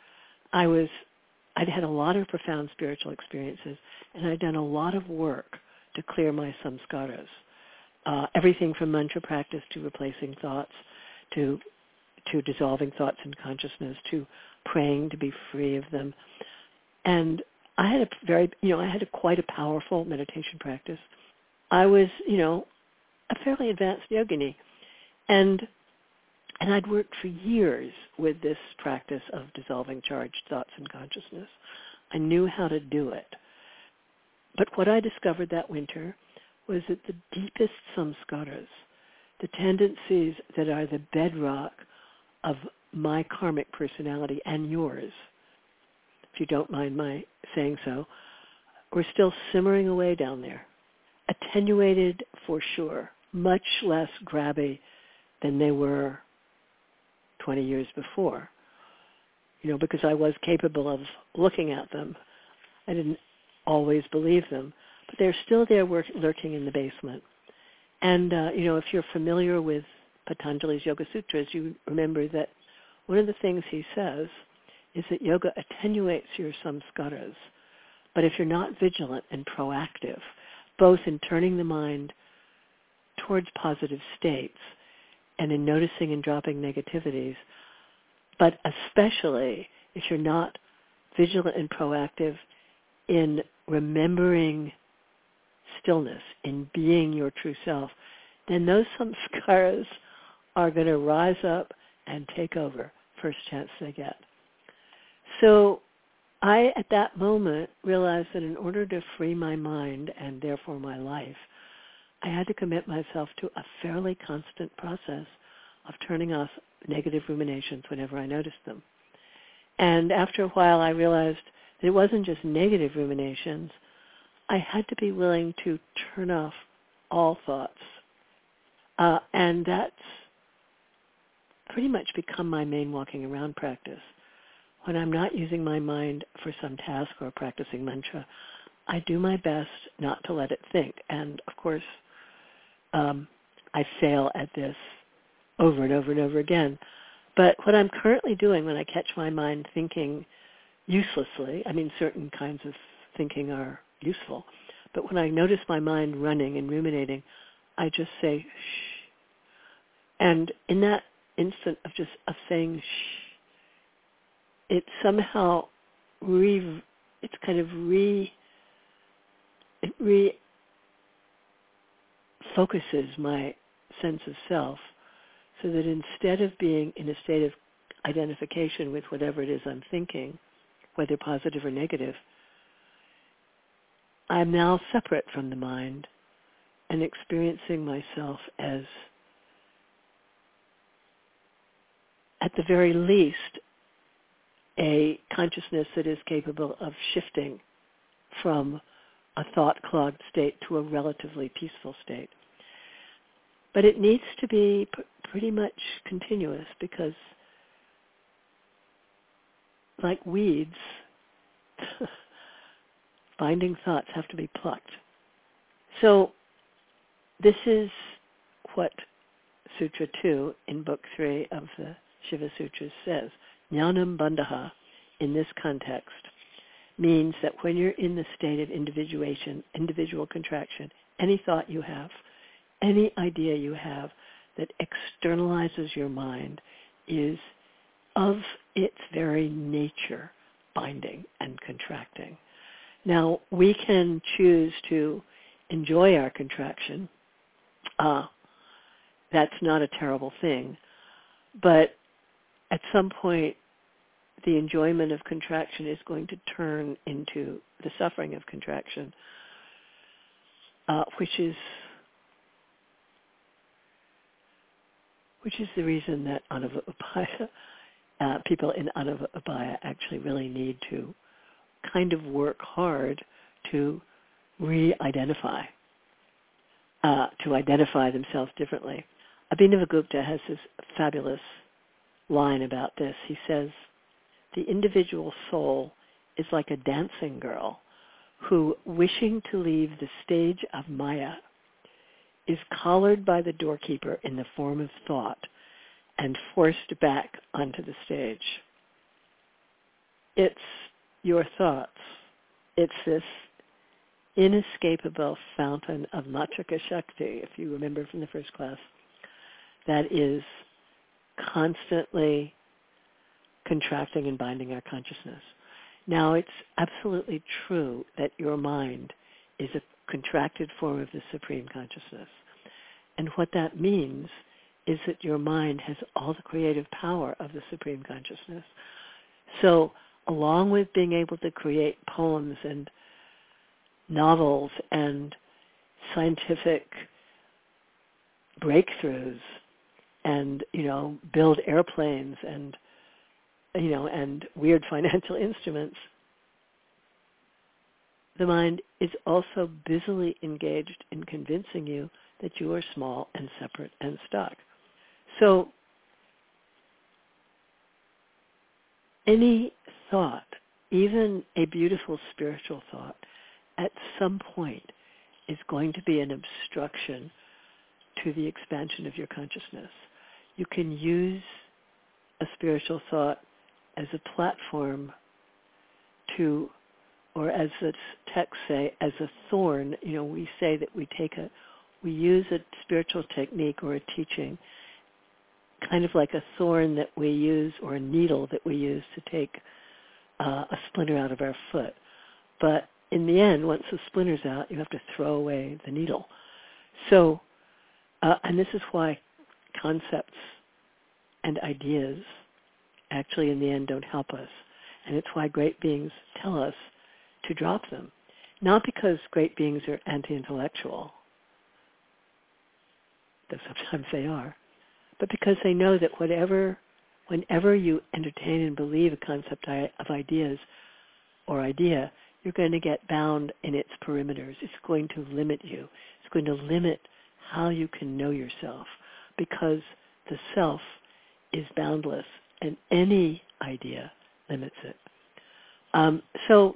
I'd had a lot of profound spiritual experiences, and I'd done a lot of work to clear my samskaras. Everything from mantra practice to replacing thoughts, to dissolving thoughts in consciousness, to praying to be free of them. And I had quite a powerful meditation practice. I was, a fairly advanced yogini. And I'd worked for years with this practice of dissolving charged thoughts in consciousness. I knew how to do it. But what I discovered that winter was that the deepest samskaras, the tendencies that are the bedrock of my karmic personality and yours, if you don't mind my saying so, were still simmering away down there. Attenuated for sure, much less grabby than they were 20 years before, because I was capable of looking at them. I didn't always believe them, but they're still there lurking in the basement. And, if you're familiar with Patanjali's Yoga Sutras, you remember that one of the things he says is that yoga attenuates your samskaras. But if you're not vigilant and proactive, both in turning the mind towards positive states and in noticing and dropping negativities, but especially if you're not vigilant and proactive in remembering stillness, in being your true self, then those samskaras are going to rise up and take over first chance they get. So I, at that moment, realized that in order to free my mind and therefore my life, I had to commit myself to a fairly constant process of turning off negative ruminations whenever I noticed them. And after a while, I realized that it wasn't just negative ruminations. I had to be willing to turn off all thoughts. And that's pretty much become my main walking around practice. When I'm not using my mind for some task or practicing mantra, I do my best not to let it think. And, of course, I fail at this over and over and over again. But what I'm currently doing when I catch my mind thinking uselessly, certain kinds of thinking are useful, but when I notice my mind running and ruminating, I just say, shh, And in that instant of saying shh, it somehow it refocuses my sense of self, so that instead of being in a state of identification with whatever it is I'm thinking, whether positive or negative, I'm now separate from the mind and experiencing myself as, at the very least, a consciousness that is capable of shifting from a thought-clogged state to a relatively peaceful state. But it needs to be pretty much continuous, because like weeds, binding thoughts have to be plucked. So this is what Sutra 2 in Book 3 of the Shiva Sutras says. Jnanam bandhaha, in this context, means that when you're in the state of individuation, individual contraction, any thought you have, any idea you have that externalizes your mind is of its very nature binding and contracting. Now, we can choose to enjoy our contraction. That's not a terrible thing. But at some point, the enjoyment of contraction is going to turn into the suffering of contraction, which is the reason that Anavapaya, people in Anavapaya actually really need to kind of work hard to re-identify, to identify themselves differently. Abhinavagupta has this fabulous line about this. He says, the individual soul is like a dancing girl who, wishing to leave the stage of Maya, is collared by the doorkeeper in the form of thought and forced back onto the stage. It's your thoughts. It's this inescapable fountain of Matrika Shakti, if you remember from the first class, that is constantly contracting and binding our consciousness. Now, it's absolutely true that your mind is a contracted form of the Supreme Consciousness. And what that means is that your mind has all the creative power of the Supreme Consciousness. So, along with being able to create poems and novels and scientific breakthroughs and, build airplanes and, and weird financial instruments, the mind is also busily engaged in convincing you that you are small and separate and stuck. So any thought, even a beautiful spiritual thought, at some point is going to be an obstruction to the expansion of your consciousness. You can use a spiritual thought as a platform to, or as the texts say, as a thorn. We say that we use a spiritual technique or a teaching, kind of like a thorn that we use, or a needle that we use to take a splinter out of our foot. But in the end, once the splinter's out, you have to throw away the needle. So, and this is why concepts and ideas actually in the end don't help us. And it's why great beings tell us to drop them. Not because great beings are anti-intellectual, though sometimes they are, but because they know that whenever you entertain and believe a concept of ideas or idea, you're going to get bound in its perimeters. It's going to limit you. It's going to limit how you can know yourself, because the self is boundless and any idea limits it. So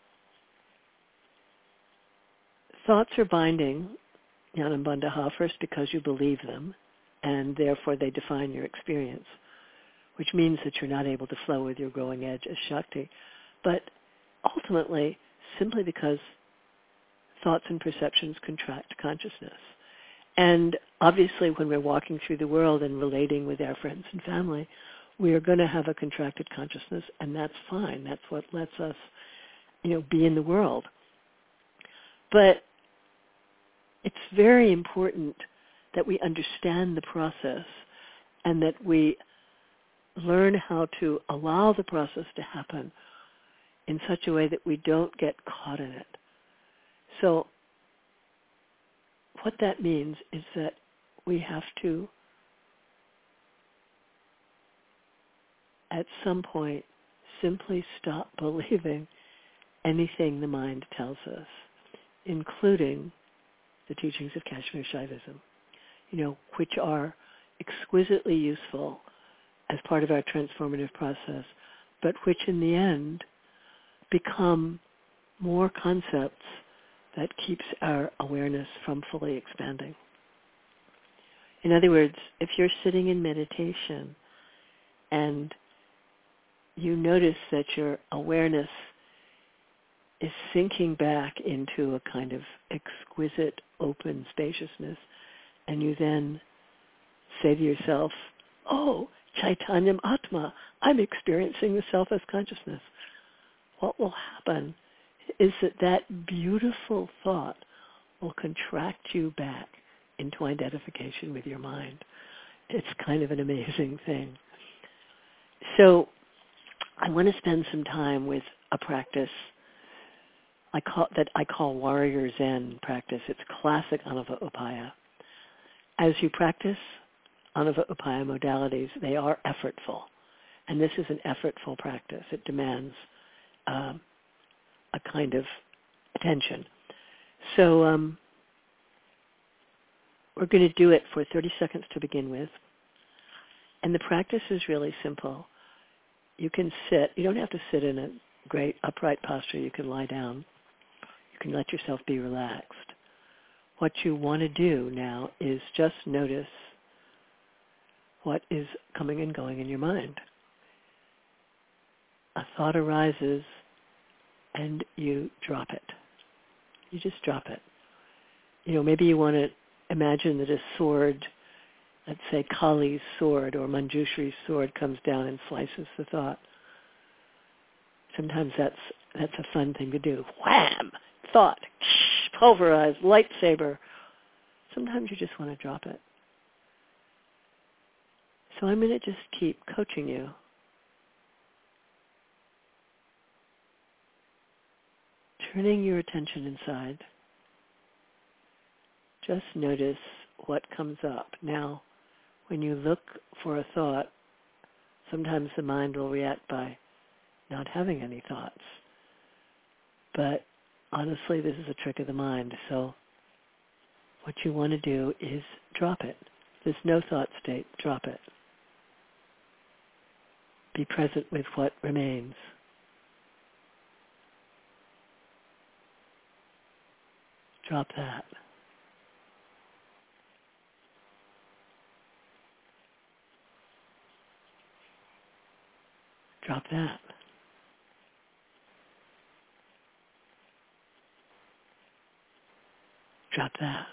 thoughts are binding, Jnanam bandhaha, first because you believe them, and therefore they define your experience, which means that you're not able to flow with your growing edge as Shakti. But ultimately, simply because thoughts and perceptions contract consciousness. And obviously when we're walking through the world and relating with our friends and family, we are going to have a contracted consciousness, and that's fine. That's what lets us, be in the world. But it's very important that we understand the process and that we learn how to allow the process to happen in such a way that we don't get caught in it. So what that means is that we have to, at some point, simply stop believing anything the mind tells us, including the teachings of Kashmir Shaivism, which are exquisitely useful as part of our transformative process, but which in the end become more concepts that keeps our awareness from fully expanding. In other words, if you're sitting in meditation and you notice that your awareness is sinking back into a kind of exquisite open spaciousness, and you then say to yourself, oh, Chaitanyam Atma, I'm experiencing the self as consciousness. What will happen is that beautiful thought will contract you back into identification with your mind. It's kind of an amazing thing. So I want to spend some time with a practice I call Warrior Zen practice. It's classic Anava Upaya. As you practice Anava Upaya modalities, they are effortful. And this is an effortful practice. It demands a kind of attention. So we're going to do it for 30 seconds to begin with. And the practice is really simple. You can sit. You don't have to sit in a great upright posture. You can lie down. You can let yourself be relaxed. What you want to do now is just notice what is coming and going in your mind. A thought arises and you drop it. You just drop it. Maybe you want to imagine that a sword, let's say Kali's sword or Manjushri's sword, comes down and slices the thought. Sometimes that's a fun thing to do. Wham! Thought, pulverized, lightsaber. Sometimes you just want to drop it. So I'm going to just keep coaching you. Turning your attention inside. Just notice what comes up. Now, when you look for a thought, sometimes the mind will react by not having any thoughts. But honestly, this is a trick of the mind. So what you want to do is drop it. There's no thought state. Drop it. Be present with what remains. Drop that. Drop that. Drop that.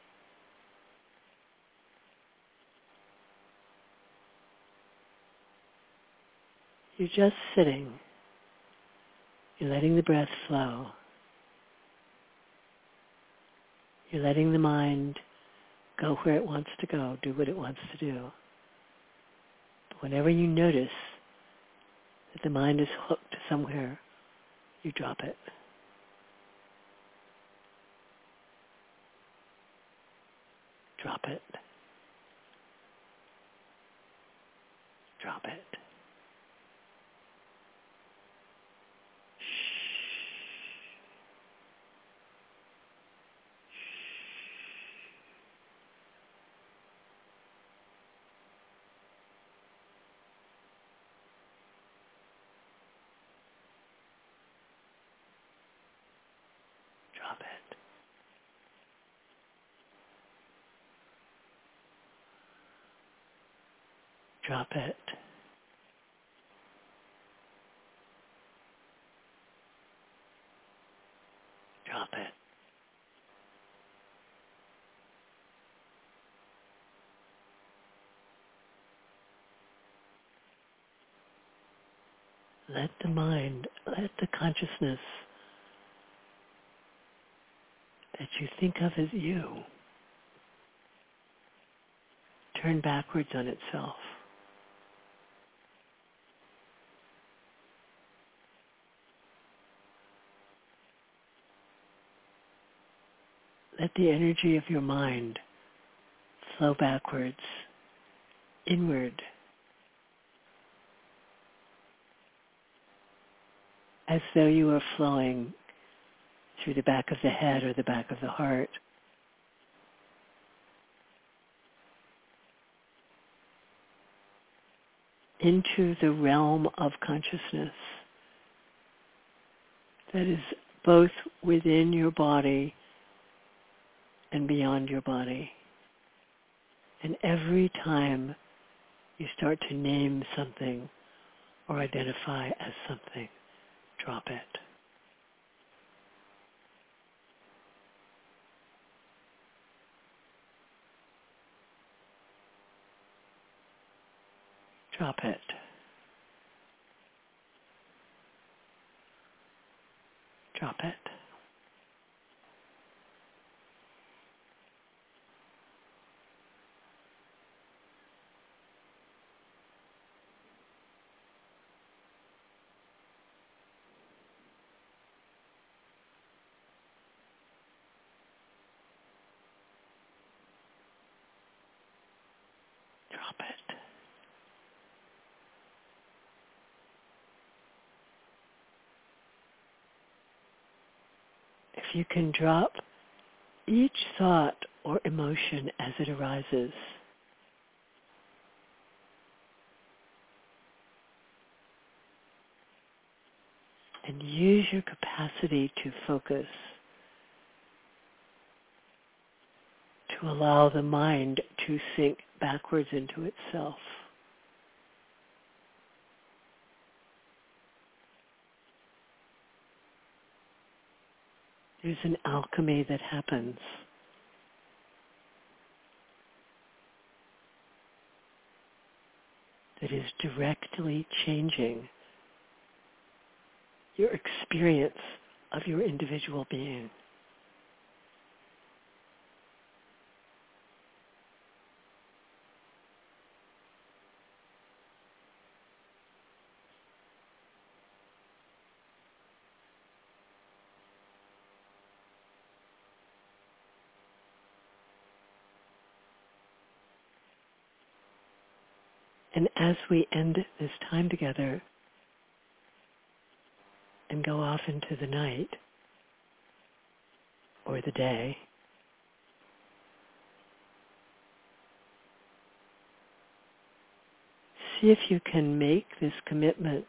You're just sitting. You're letting the breath flow. You're letting the mind go where it wants to go, do what it wants to do. But whenever you notice that the mind is hooked somewhere, you drop it. Drop it. Drop it. Drop it. Drop it. Drop it. let the mind, let the consciousness that you think of as you turn backwards on itself. Let the energy of your mind flow backwards, inward, as though you were flowing through the back of the head or the back of the heart. Into the realm of consciousness that is both within your body and beyond your body. And every time you start to name something or identify as something, drop it. Drop it. Drop it. Drop it. If you can drop each thought or emotion as it arises, and use your capacity to focus to allow the mind to sink backwards into itself. There's an alchemy that happens. That is directly changing your experience of your individual being. And as we end this time together and go off into the night or the day, see if you can make this commitment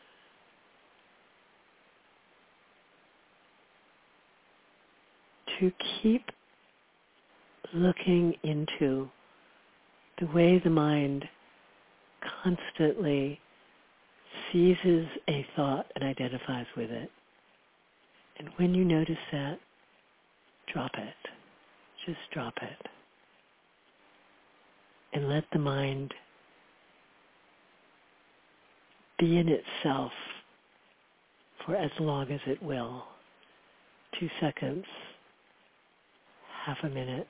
to keep looking into the way the mind constantly seizes a thought and identifies with it. And when you notice that, drop it. Just drop it. And let the mind be in itself for as long as it will. 2 seconds, half a minute.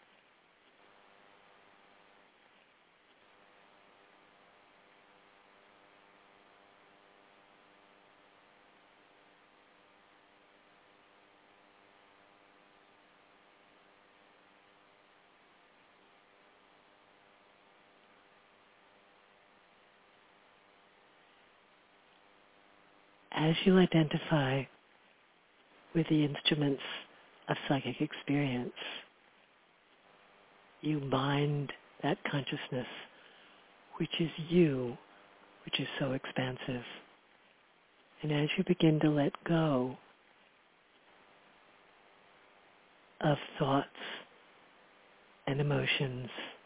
As you identify with the instruments of psychic experience, you bind that consciousness, which is you, which is so expansive. And as you begin to let go of thoughts and emotions,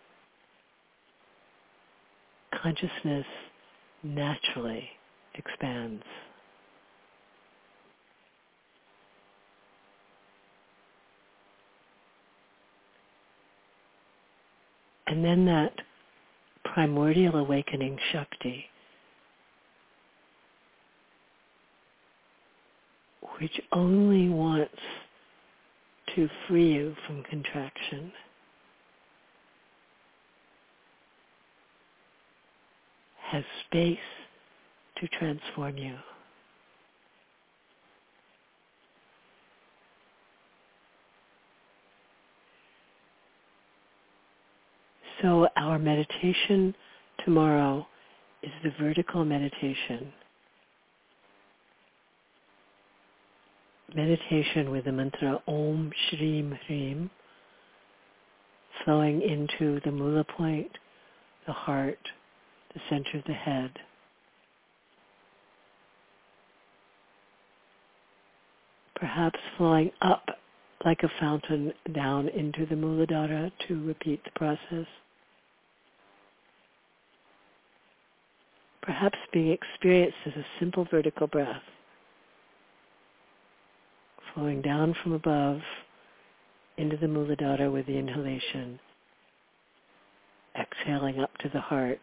consciousness naturally expands. And then that primordial awakening Shakti which only wants to free you from contraction. Has space to transform you. So our meditation tomorrow is the vertical meditation. Meditation with the mantra Om Shrim Hrim, flowing into the mula point, the heart, the center of the head. Perhaps flowing up like a fountain down into the Muladhara to repeat the process. Perhaps being experienced as a simple vertical breath, flowing down from above into the Muladhara with the inhalation, exhaling up to the heart,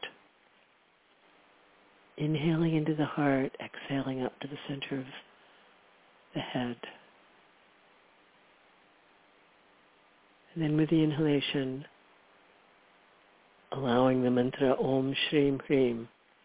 inhaling into the heart, exhaling up to the center of the head. And then with the inhalation, allowing the mantra Om Shrim Hrim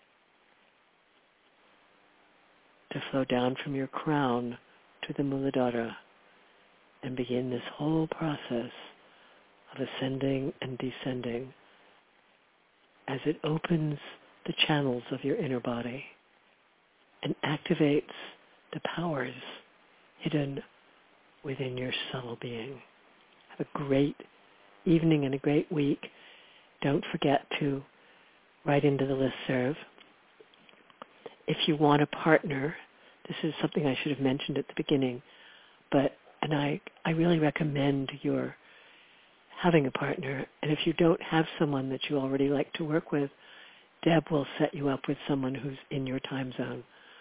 to flow down from your crown to the Muladhara and begin this whole process of ascending and descending as it opens the channels of your inner body and activates the powers hidden within your subtle being. Have a great evening and a great week. Don't forget to write into the listserv. If you want a partner, this is something I should have mentioned at the beginning, and I really recommend your having a partner. And if you don't have someone that you already like to work with, Deb will set you up with someone who's in your time zone.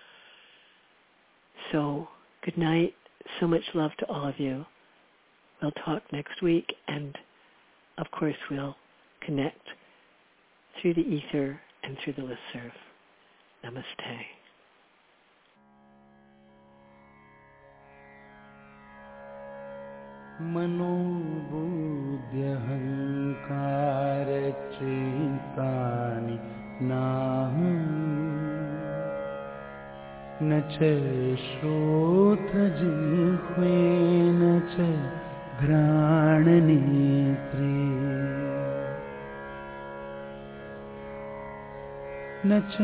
So, good night. So much love to all of you. We'll talk next week, and of course we'll connect through the ether and through the listserv. Namaste. मनोबुद्ध्यहङ्कार चित्तानि नाहम् न च श्रोत्रजिह्वे न च घ्राणनेत्रे न च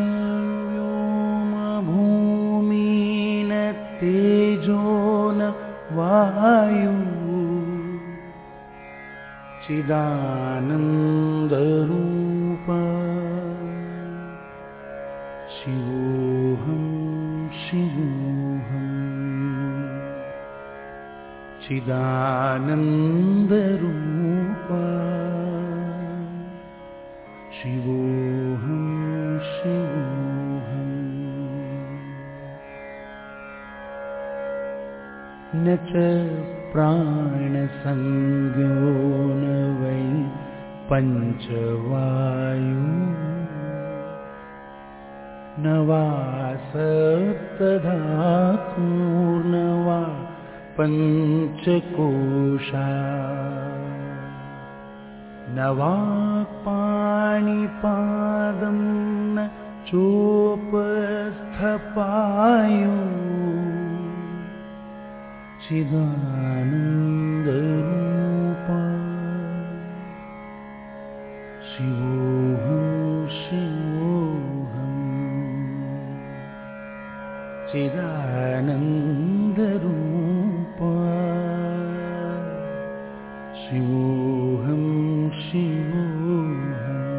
व्योमभूमि न तेजो न वायु चिदानन्दरूप शिवोऽहं शिवोऽहम् चिदानन्दरूप शिवोऽहं शिवोऽहम् न च प्राणसंज्ञो न वै पञ्चवायु न वा सप्तधातूर्न वा पञ्चकोशा न वा पाणिपादं न चोपस्थपायु चिदानन्दरूप शिवोऽहं शिवोऽहम् चिदानन्दरूप शिवोऽहं शिवोऽहम्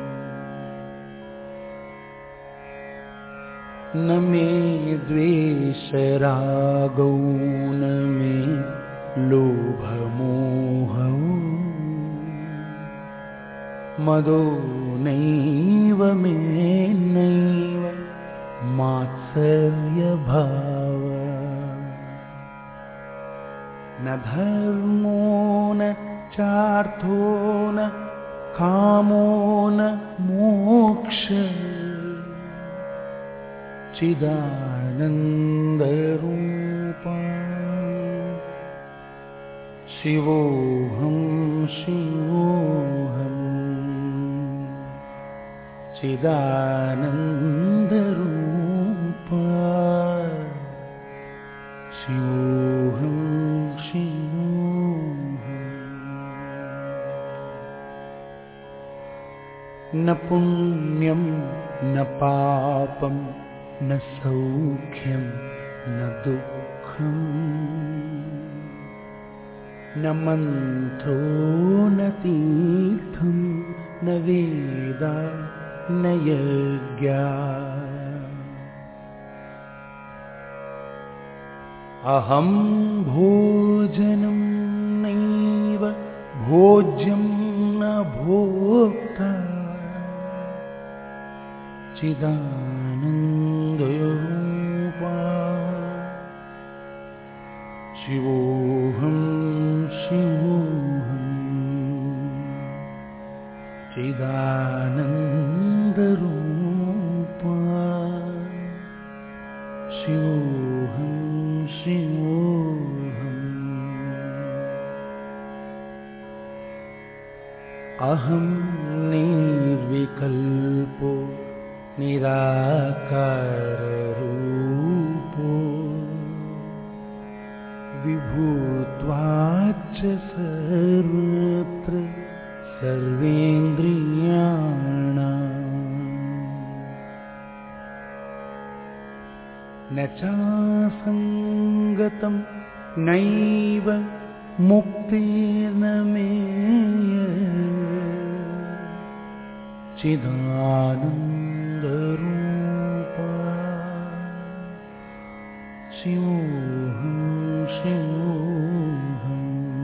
न मे द्वेषरागौ न मे लोभमोहौ मदो नैव मे नैव मात्सर्यभाव न धर्मो न चार्थो न कामो न मोक्ष चिदानन्दरूप शिवोऽहं शिवोऽहं चिदानन्दरूपा शिवोऽहं शिवोऽहम् न पुण्यं न पापं न सौख्यं न दुःखम् न मन्त्रो न तीर्थं न वेदा न यज्ञा अहं भोजनं नैव भोज्यं न भोक्ता चिदानन्दरूपा शिवोऽहं शिवोऽहं चिदानन्दरूपा शिवोऽहं शिवोऽहम् अहं निर्विकल्पो निराकाररूपो विभूत्वाच्च सर्वत्र सर्वेन्द्रियाणाम् न चासङ्गतं नैव मुक्तेर्न मे चिदानन्दरूपा शिवोऽहं शिवोऽहं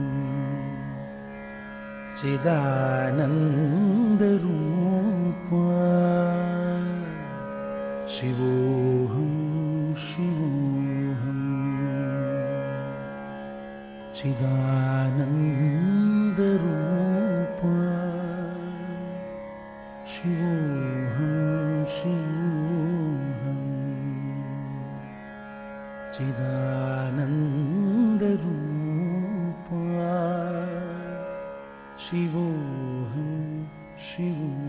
चिदानन्दरूपा शिवोऽहं शिवोऽहं चिदानन्दरूपा शिवोऽहं शिवोऽहं चिदानन्दरूपा शिवोऽहं शिवोऽहम्